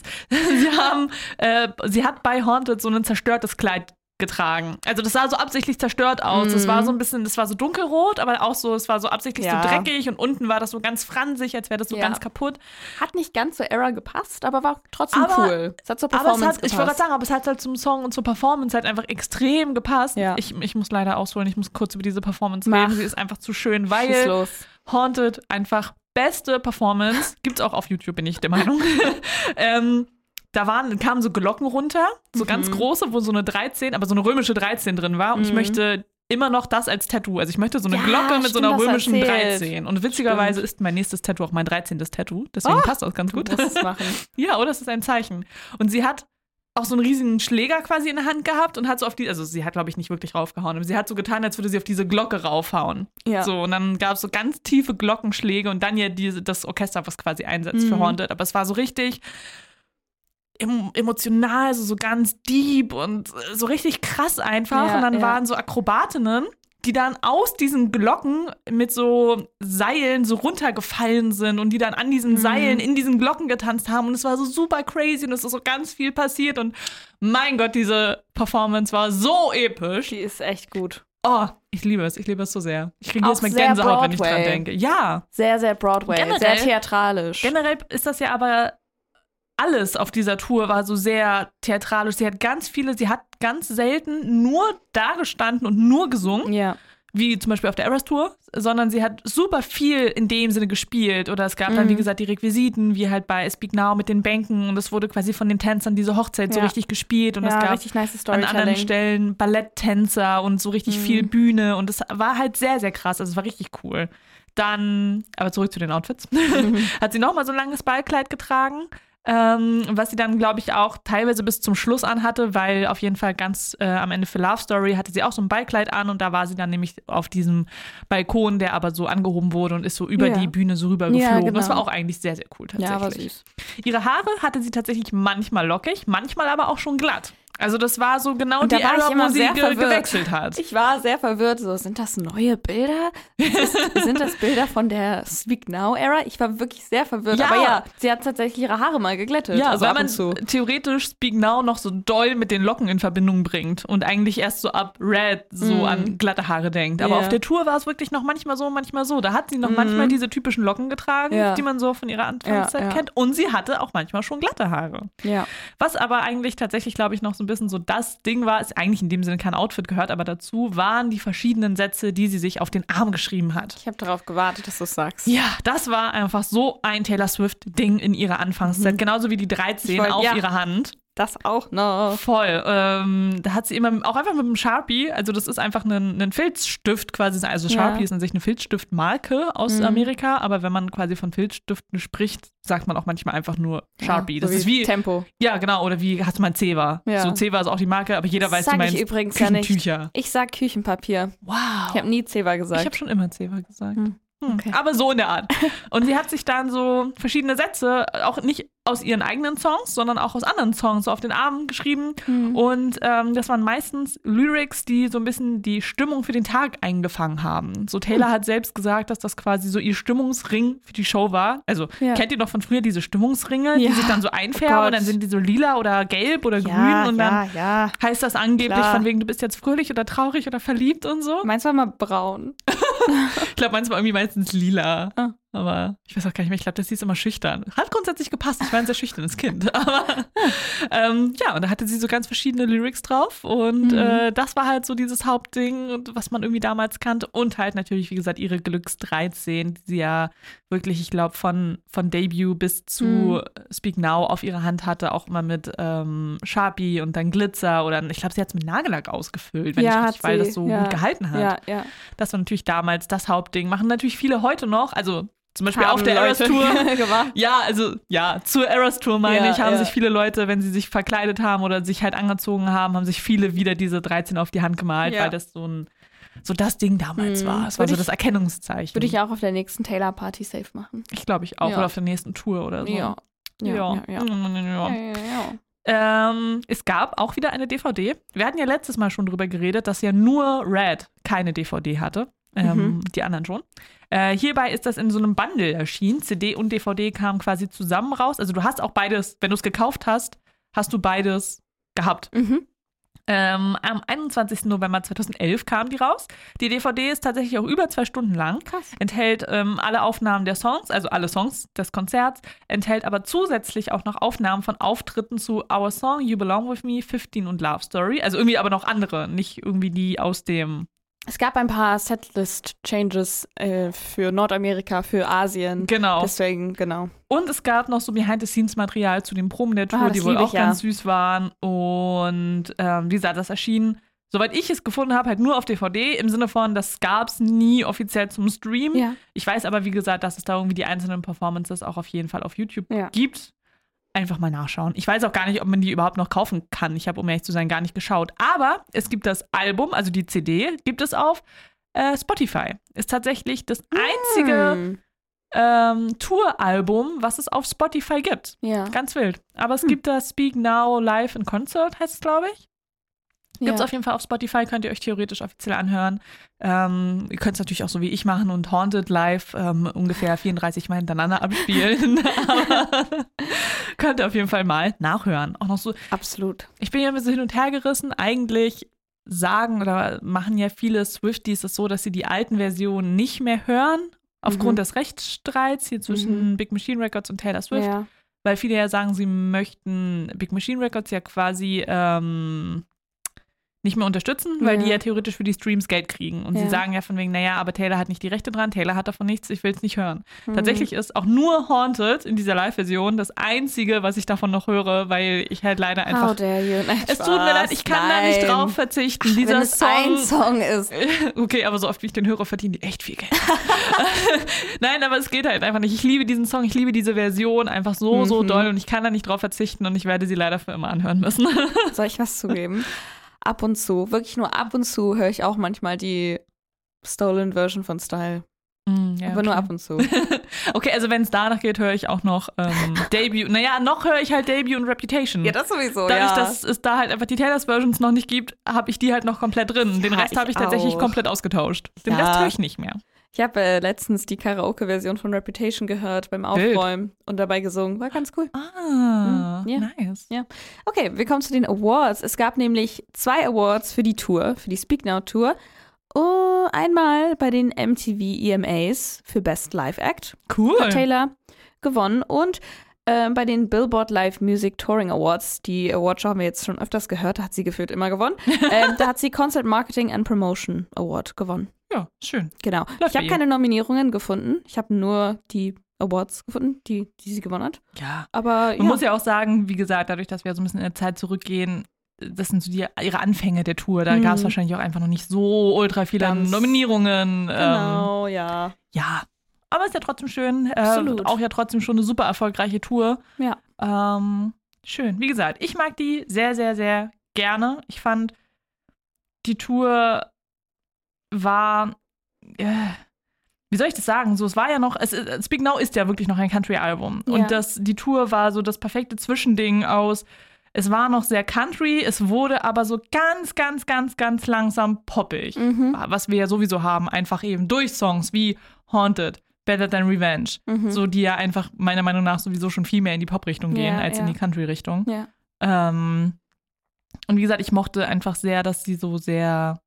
Sie hat bei Haunted so ein zerstörtes Kleid getragen. Also das sah so absichtlich zerstört aus. Das war so ein bisschen, das war so dunkelrot, aber auch so, es war so absichtlich so dreckig und unten war das so ganz fransig, als wäre das so ganz kaputt. Hat nicht ganz zur Era gepasst, aber war trotzdem cool. Es hat zur Performance gepasst. Ich wollte gerade sagen, aber es hat halt zum Song und zur Performance halt einfach extrem gepasst. Ja. Ich muss leider ausholen, ich muss kurz über diese Performance reden. Sie ist einfach zu schön, weil Haunted einfach beste Performance, gibt's auch auf YouTube, bin ich der Meinung. Kamen so Glocken runter, so ganz große, wo so eine 13, aber so eine römische 13 drin war. Und ich möchte immer noch das als Tattoo. Also ich möchte so eine Ja, Glocke mit so einer stimmt, römischen das erzählt. 13. Und witzigerweise ist mein nächstes Tattoo auch mein 13. Tattoo. Deswegen passt das ganz gut. Du musst es machen. Ja, oder? Das ist ein Zeichen. Und sie hat auch so einen riesigen Schläger quasi in der Hand gehabt und hat so auf die, also sie hat, glaube ich, nicht wirklich raufgehauen, aber sie hat so getan, als würde sie auf diese Glocke raufhauen. Ja. So, und dann gab es so ganz tiefe Glockenschläge und dann ja das Orchester, was quasi einsetzt für Haunted. Aber es war so richtig emotional, so ganz deep und so richtig krass einfach. Ja, und dann ja. waren so Akrobatinnen, die dann aus diesen Glocken mit so Seilen so runtergefallen sind und die dann an diesen Seilen in diesen Glocken getanzt haben. Und es war so super crazy und es ist so ganz viel passiert. Und mein Gott, diese Performance war so episch. Die ist echt gut. Oh, ich liebe es so sehr. Ich kriege Auch jetzt mal sehr Gänsehaut, wenn ich Broadway. dran denke. Ja, Sehr, sehr Broadway. Generell- sehr theatralisch. generell ist das ja aber alles auf dieser Tour war so sehr theatralisch. Sie hat ganz selten nur dagestanden und nur gesungen, Ja. wie zum Beispiel auf der Eras Tour, sondern sie hat super viel in dem Sinne gespielt. Oder es gab dann, wie gesagt, die Requisiten, wie halt bei Speak Now mit den Bänken. Und es wurde quasi von den Tänzern diese Hochzeit so Ja. richtig gespielt. Und Ja, es gab richtig nice an Storytelling. anderen Stellen Balletttänzer und so richtig viel Bühne. Und es war halt sehr, sehr krass. Also es war richtig cool. Dann, aber zurück zu den Outfits, hat sie nochmal so ein langes Ballkleid getragen. Was sie dann, glaube ich, auch teilweise bis zum Schluss anhatte, weil auf jeden Fall ganz am Ende für Love Story hatte sie auch so ein Ballkleid an und da war sie dann nämlich auf diesem Balkon, der aber so angehoben wurde und ist so über Ja. die Bühne so rüber geflogen. Ja, genau. Das war auch eigentlich sehr, sehr cool tatsächlich. Ja, war süß. Ihre Haare hatte sie tatsächlich manchmal lockig, manchmal aber auch schon glatt. Also das war so genau Und da die war ich Ära, immer wo sie sehr verwirrt. gewechselt hat. Ich war sehr verwirrt. So, sind das neue Bilder? Sind das Bilder von der Speak Now-Ära? Ich war wirklich sehr verwirrt. Ja. Aber ja, sie hat tatsächlich ihre Haare mal geglättet. Ja, also weil ab man und zu. theoretisch Speak Now noch so doll mit den Locken in Verbindung bringt und eigentlich erst so ab Red so an glatte Haare denkt. Aber Ja. auf der Tour war es wirklich noch manchmal so, manchmal so. Da hat sie noch manchmal diese typischen Locken getragen, Ja. die man so von ihrer Anfangszeit Ja, ja. kennt. Und sie hatte auch manchmal schon glatte Haare. Ja. Was aber eigentlich tatsächlich, glaube ich, noch so ein bisschen so das Ding war, ist eigentlich in dem Sinne kein Outfit gehört, aber dazu waren die verschiedenen Sätze, die sie sich auf den Arm geschrieben hat. Ich habe darauf gewartet, dass du es sagst. Ja, das war einfach so ein Taylor Swift-Ding in ihrer Anfangszeit. Genauso wie die 13 auf ihrer Hand. Das auch noch. Voll. Da hat sie immer auch einfach mit einem Sharpie, also das ist einfach ein Filzstift quasi. Also Sharpie ist an sich eine Filzstiftmarke aus Amerika, aber wenn man quasi von Filzstiften spricht, sagt man auch manchmal einfach nur Sharpie. Ja, Das ist wie Tempo. Ja, genau. Oder wie hast du mal Zewa? Ja. So Zewa ist auch die Marke, aber jeder weiß, Sag du meinst ich übrigens ja nicht. Küchentücher. Ich sag Küchenpapier. Wow. Ich habe nie Zewa gesagt. Ich habe schon immer Zewa gesagt. Okay. Aber so in der Art. Und sie hat sich dann so verschiedene Sätze, auch nicht aus ihren eigenen Songs, sondern auch aus anderen Songs so auf den Arm geschrieben. Und das waren meistens Lyrics, die so ein bisschen die Stimmung für den Tag eingefangen haben. So Taylor hat selbst gesagt, dass das quasi so ihr Stimmungsring für die Show war. Also kennt ihr noch von früher diese Stimmungsringe, die Ja. sich dann so einfärben Gott. und dann sind die so lila oder gelb oder grün und dann ja. heißt das angeblich Klar. von wegen, du bist jetzt fröhlich oder traurig oder verliebt und so. Meins war mal braun. Ich glaube, meins war irgendwie meistens lila. Ah. Aber ich weiß auch gar nicht mehr. Ich glaube, das hieß immer schüchtern. Hat grundsätzlich gepasst. Ich war ein sehr schüchternes Kind. Aber ja, und da hatte sie so ganz verschiedene Lyrics drauf. Und das war halt so dieses Hauptding, was man irgendwie damals kannte. Und halt natürlich, wie gesagt, ihre Glücks 13, die sie ja wirklich, ich glaube, von Debut bis zu Speak Now auf ihrer Hand hatte. Auch immer mit Sharpie und dann Glitzer. Oder ich glaube, sie hat es mit Nagellack ausgefüllt, wenn ich richtig, weil das so gut gehalten hat. Ja, ja. Das war natürlich damals das Hauptding. Machen natürlich viele heute noch. Also zum Beispiel auf der Eras Tour. gemacht. Ja, also ja, zur Eras Tour meine Ja, ich, haben ja. sich viele Leute, wenn sie sich verkleidet haben oder sich halt angezogen haben sich viele wieder diese 13 auf die Hand gemalt, Ja. weil das so das Ding damals war. Es war Würde so ich- das Erkennungszeichen. Würde ich auch auf der nächsten Taylor-Party safe machen. Ich glaube ich auch. Ja. Oder auf der nächsten Tour oder so. Ja. Ja. Es gab auch wieder eine DVD. Wir hatten ja letztes Mal schon drüber geredet, dass ja nur Red keine DVD hatte. Die anderen schon. Hierbei ist das in so einem Bundle erschienen. CD und DVD kamen quasi zusammen raus. Also du hast auch beides, wenn du es gekauft hast, hast du beides gehabt. Am 21. November 2011 kam die raus. Die DVD ist tatsächlich auch über 2 Stunden lang. Krass. Enthält alle Aufnahmen der Songs, also alle Songs des Konzerts, enthält aber zusätzlich auch noch Aufnahmen von Auftritten zu Our Song, You Belong With Me, 15 und Love Story. Also irgendwie aber noch andere, nicht irgendwie die aus dem... Es gab ein paar Setlist-Changes für Nordamerika, für Asien. Genau. Deswegen, genau. Und es gab noch so Behind-the-Scenes-Material zu den Proben der Tour, das die wohl liebe auch ich, ja. ganz süß waren. Und wie gesagt, das erschien soweit ich es gefunden habe, halt nur auf DVD, im Sinne von, das gab es nie offiziell zum Stream. Ja. Ich weiß aber, wie gesagt, dass es da irgendwie die einzelnen Performances auch auf jeden Fall auf YouTube Ja. gibt. Einfach mal nachschauen. Ich weiß auch gar nicht, ob man die überhaupt noch kaufen kann. Ich habe, um ehrlich zu sein, gar nicht geschaut. Aber es gibt das Album, also die CD, gibt es auf Spotify. Ist tatsächlich das einzige Touralbum, was es auf Spotify gibt. Ja. Ganz wild. Aber es gibt das Speak Now Live in Concert, heißt es, glaube ich. Gibt es auf jeden Fall auf Spotify, könnt ihr euch theoretisch offiziell anhören. Ihr könnt es natürlich auch so wie ich machen und Haunted live ungefähr 34 Mal hintereinander abspielen. Aber könnt ihr auf jeden Fall mal nachhören. Auch noch so. Absolut. Ich bin ja ein bisschen hin und her gerissen. Eigentlich sagen oder machen ja viele Swifties es so, dass sie die alten Versionen nicht mehr hören, aufgrund des Rechtsstreits hier zwischen Big Machine Records und Taylor Swift. Ja. Weil viele ja sagen, sie möchten Big Machine Records ja quasi nicht mehr unterstützen, weil die ja theoretisch für die Streams Geld kriegen. Und sie sagen ja von wegen, naja, aber Taylor hat nicht die Rechte dran, Taylor hat davon nichts, ich will es nicht hören. Tatsächlich ist auch nur Haunted in dieser Live-Version das Einzige, was ich davon noch höre, weil ich halt leider einfach... How dare you? Nein, es tut mir leid, ich kann da nicht drauf verzichten. Ach, dieser wenn es ein Song ist. Okay, aber so oft wie ich den höre, verdienen die echt viel Geld. Nein, aber es geht halt einfach nicht. Ich liebe diesen Song, ich liebe diese Version einfach so doll und ich kann da nicht drauf verzichten und ich werde sie leider für immer anhören müssen. Soll ich was zugeben? Ab und zu, wirklich nur ab und zu höre ich auch manchmal die Stolen Version von Style. Ja, aber nur ab und zu. Okay, also wenn es danach geht, höre ich auch noch Debut. Naja, noch höre ich halt Debut und Reputation. Ja, das sowieso, Dadurch, dass es da halt einfach die Taylors Versions noch nicht gibt, habe ich die halt noch komplett drin. Den Rest habe ich tatsächlich komplett ausgetauscht. Den Rest höre ich nicht mehr. Ich habe letztens die Karaoke-Version von Reputation gehört beim Aufräumen und dabei gesungen. War ganz cool. Nice. Ja. Okay, wir kommen zu den Awards. Es gab nämlich 2 Awards für die Tour, für die Speak Now Tour. Einmal bei den MTV EMAs für Best Live Act. Cool. Hat Taylor gewonnen. Und bei den Billboard Live Music Touring Awards, die Awardshow haben wir jetzt schon öfters gehört, da hat sie gefühlt immer gewonnen. Da hat sie Concert Marketing and Promotion Award gewonnen. Ja, schön. Genau. Ich habe keine Nominierungen gefunden. Ich habe nur die Awards gefunden, die sie gewonnen hat. Ja. Aber man muss ja auch sagen, wie gesagt, dadurch, dass wir so ein bisschen in der Zeit zurückgehen, das sind so ihre Anfänge der Tour. Da gab es wahrscheinlich auch einfach noch nicht so ultra viele Nominierungen. Genau, ja. Ja, aber ist ja trotzdem schön. Absolut. Auch ja trotzdem schon eine super erfolgreiche Tour. Ja. Schön. Wie gesagt, ich mag die sehr, sehr, sehr gerne. Ich fand, die Tour war, wie soll ich das sagen? So, es war ja noch, Speak Now ist ja wirklich noch ein Country-Album. Ja. Und die Tour war so das perfekte Zwischending aus, es war noch sehr Country, es wurde aber so ganz, ganz, ganz, ganz langsam poppig. Was wir ja sowieso haben, einfach eben durch Songs wie Haunted, Better Than Revenge, so die ja einfach meiner Meinung nach sowieso schon viel mehr in die Pop-Richtung gehen als in die Country-Richtung. Ja. Und wie gesagt, ich mochte einfach sehr, dass sie so sehr,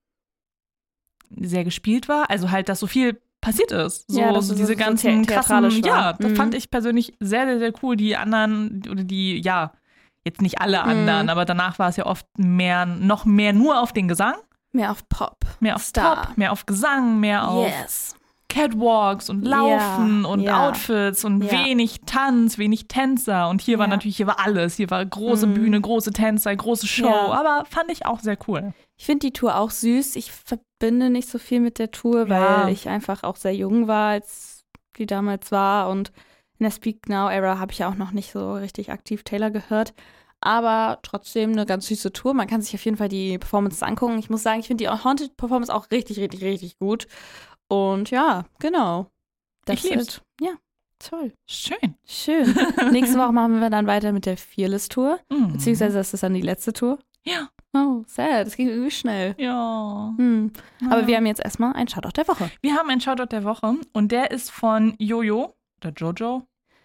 sehr gespielt war. Also halt, dass so viel passiert ist. So, dass so es diese so ganzen krassen, war. das fand ich persönlich sehr, sehr, sehr cool. Die anderen, oder die, jetzt nicht alle anderen, aber danach war es ja oft noch mehr nur auf den Gesang. Mehr auf Pop. Mehr auf Pop, mehr auf Gesang, mehr auf Catwalks und Laufen und Outfits und wenig Tanz, wenig Tänzer. Und hier war alles. Hier war große Bühne, große Tänzer, große Show. Aber fand ich auch sehr cool. Ich finde die Tour auch süß. Ich verbinde nicht so viel mit der Tour, weil ich einfach auch sehr jung war, als die damals war. Und in der Speak Now-Ära habe ich ja auch noch nicht so richtig aktiv Taylor gehört. Aber trotzdem eine ganz süße Tour. Man kann sich auf jeden Fall die Performances angucken. Ich muss sagen, ich finde die Haunted-Performance auch richtig, richtig, richtig gut. Und ja, genau. Ich lieb's. Ja, toll. Schön. Nächste Woche machen wir dann weiter mit der Fearless-Tour. Beziehungsweise das ist dann die letzte Tour. Ja. Oh, sad. Das ging irgendwie schnell. Ja. Aber wir haben jetzt erstmal einen Shoutout der Woche. Wir haben einen Shoutout der Woche und der ist von Jojo oder Jojo.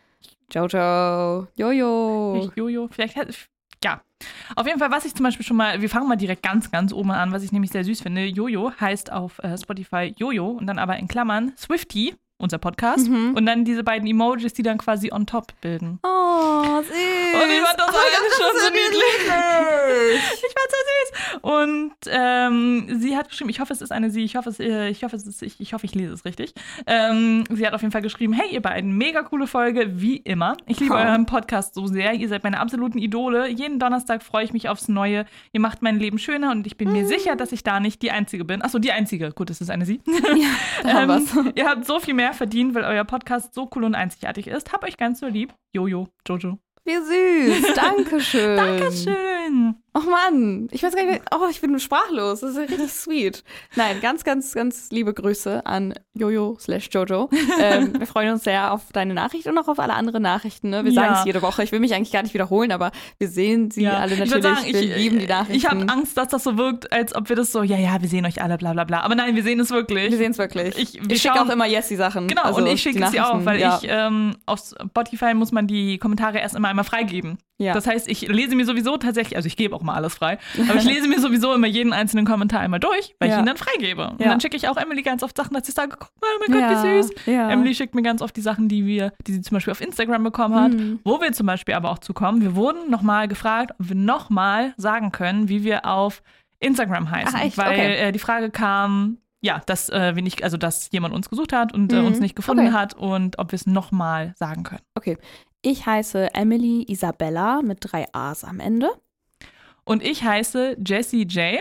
Jojo. Vielleicht, ja. Auf jeden Fall, was ich zum Beispiel schon mal, wir fangen mal direkt ganz, ganz oben an, was ich nämlich sehr süß finde. Jojo heißt auf Spotify Jojo und dann aber in Klammern Swiftie unser Podcast. Und dann diese beiden Emojis, die dann quasi on top bilden. Oh, süß. Und ich fand das alles schon so niedlich. Ich fand so süß. Und sie hat geschrieben, ich hoffe, es ist eine sie, ich hoffe, ich lese es richtig. Sie hat auf jeden Fall geschrieben, hey ihr beiden, mega coole Folge, wie immer. Ich liebe euren Podcast so sehr, ihr seid meine absoluten Idole. Jeden Donnerstag freue ich mich aufs Neue. Ihr macht mein Leben schöner und ich bin mir sicher, dass ich da nicht die Einzige bin. Achso, die Einzige. Gut, es ist eine sie. Ja, da haben wir's. Ihr habt so viel mehr verdient, weil euer Podcast so cool und einzigartig ist. Hab euch ganz so lieb. Jojo, Jojo. Wie süß. Dankeschön. Dankeschön. Oh Mann, ich weiß gar nicht, ich bin sprachlos. Das ist richtig sweet. Nein, ganz, ganz, ganz liebe Grüße an Jojo/Jojo. Wir freuen uns sehr auf deine Nachricht und auch auf alle anderen Nachrichten. Ne? Wir sagen es jede Woche. Ich will mich eigentlich gar nicht wiederholen, aber wir sehen sie alle natürlich. Wir lieben die Nachrichten. Ich habe Angst, dass das so wirkt, als ob wir das so, wir sehen euch alle, bla bla bla. Aber nein, wir sehen es wirklich. Wir sehen es wirklich. Ich schicke auch immer Jessie-Sachen. Genau, also und ich schicke sie auch, weil auf Spotify muss man die Kommentare erst immer einmal freigeben. Ja. Das heißt, ich lese mir sowieso tatsächlich, also ich gebe auch mal alles frei, aber ich lese mir sowieso immer jeden einzelnen Kommentar einmal durch, weil ich ihn dann freigebe. Und dann schicke ich auch Emily ganz oft Sachen, dass ich sage, guck mal, oh mein Gott, wie süß. Ja. Emily schickt mir ganz oft die Sachen, die sie zum Beispiel auf Instagram bekommen hat, wo wir zum Beispiel aber auch zukommen. Wir wurden nochmal gefragt, ob wir nochmal sagen können, wie wir auf Instagram heißen. Ach, echt? Weil die Frage kam, dass dass jemand uns gesucht hat und uns nicht gefunden hat und ob wir es nochmal sagen können. Okay. Ich heiße Emily Isabella mit 3 A's am Ende. Und ich heiße Jessie J.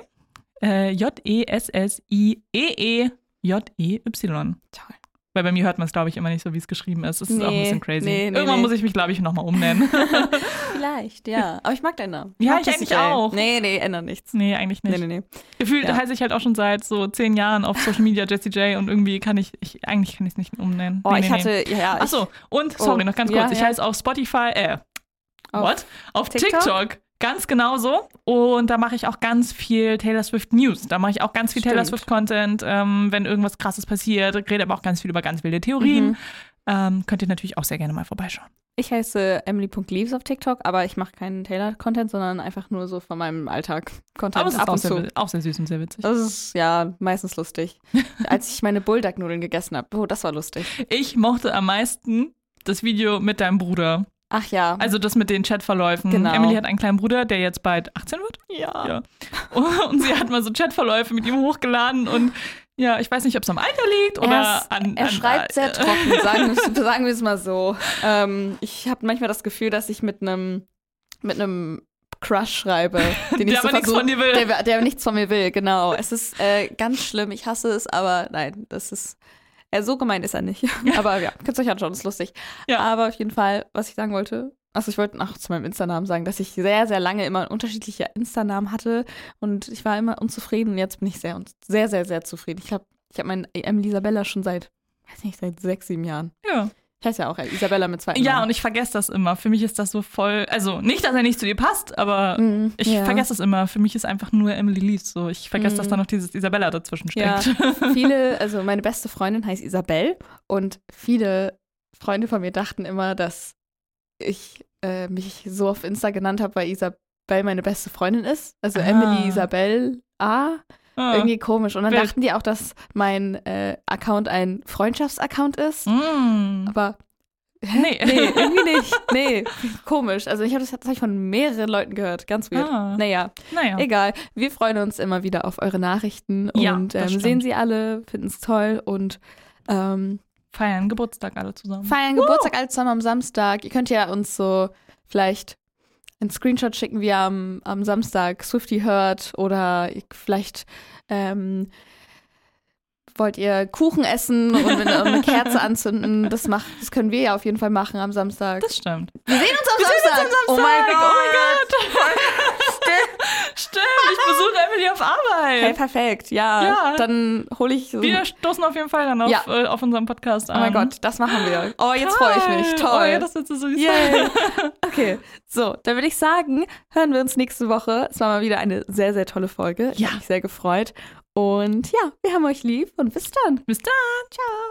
Jessiejey. Toll. Weil bei mir hört man es, glaube ich, immer nicht so, wie es geschrieben ist. Das ist auch ein bisschen crazy. Irgendwann muss ich mich, glaube ich, nochmal umnennen. Vielleicht, ja. Aber ich mag deinen Namen. Ich eigentlich auch. Nee, ändert nichts. Nee, eigentlich nicht. Nee. Gefühlt heiße ich halt auch schon seit so 10 Jahren auf Social Media Jessie J und irgendwie kann ich es nicht umnennen. Achso, und sorry, noch ganz kurz. Ich heiße auf Spotify, auf TikTok. Ganz genauso. Und da mache ich auch ganz viel Taylor Swift News. Da mache ich auch ganz viel Taylor Swift Content, wenn irgendwas Krasses passiert. Rede aber auch ganz viel über ganz wilde Theorien. Könnt ihr natürlich auch sehr gerne mal vorbeischauen. Ich heiße Emily.Leaves auf TikTok, aber ich mache keinen Taylor-Content, sondern einfach nur so von meinem Alltag Content. Aber es ist auch sehr süß und sehr witzig. Das ist meistens lustig. Als ich meine Bulldog-Nudeln gegessen habe, das war lustig. Ich mochte am meisten das Video mit deinem Bruder. Ach ja. Also das mit den Chatverläufen. Genau. Emily hat einen kleinen Bruder, der jetzt bald 18 wird. Ja. Und sie hat mal so Chatverläufe mit ihm hochgeladen und ich weiß nicht, ob es am Alter liegt oder Er schreibt sehr trocken, sagen wir es mal so. Ich habe manchmal das Gefühl, dass ich mit einem Crush schreibe, den ich der aber nichts von dir will. Der nichts von mir will, genau. Es ist ganz schlimm, ich hasse es, aber nein, das ist so gemein ist er nicht. Aber könnt ihr euch anschauen, das ist lustig. Ja. Aber auf jeden Fall, was ich sagen wollte, ich wollte noch zu meinem Insta-Namen sagen, dass ich sehr, sehr lange immer unterschiedliche Insta-Namen hatte und ich war immer unzufrieden und jetzt bin ich sehr, sehr, sehr, sehr zufrieden. Ich hab meinen Emily Isabella schon seit 6, 7 Jahren. Ja. Ich heiße ja auch Isabella mit 2 Namen. Ja, und ich vergesse das immer. Für mich ist das so voll, also nicht, dass er nicht zu dir passt, aber ich vergesse das immer. Für mich ist einfach nur Emily Leaves so. Ich vergesse, dass da noch dieses Isabella dazwischen steckt. Ja, meine beste Freundin heißt Isabel und viele Freunde von mir dachten immer, dass ich mich so auf Insta genannt habe, weil Isabel meine beste Freundin ist. Also Emily Isabel A. Irgendwie komisch. Und dann dachten die auch, dass mein Account ein Freundschaftsaccount ist. Aber nee, irgendwie nicht. Nee, komisch. Also das habe ich von mehreren Leuten gehört. Ganz weird. Naja, egal. Wir freuen uns immer wieder auf eure Nachrichten und sehen sie alle, finden es toll und feiern Geburtstag alle zusammen. Geburtstag alle zusammen am Samstag. Ihr könnt ja uns so vielleicht einen Screenshot schicken, wie ihr am Samstag Swiftie hört oder vielleicht wollt ihr Kuchen essen und eine Kerze anzünden. Das können wir ja auf jeden Fall machen am Samstag. Das stimmt. Wir sehen uns am Samstag. Oh mein Gott. Stimmt, ich besuche Emily auf Arbeit. Hey, perfekt. Ja. Dann hole ich so. Wir stoßen auf jeden Fall dann auf unserem Podcast an. Oh mein Gott, das machen wir. Oh, jetzt freue ich mich. Toll. Oh ja, das wird so süß. Yeah. Okay, so, dann würde ich sagen, hören wir uns nächste Woche. Es war mal wieder eine sehr, sehr tolle Folge. Ich habe mich sehr gefreut. Und wir haben euch lieb und bis dann. Bis dann. Ciao.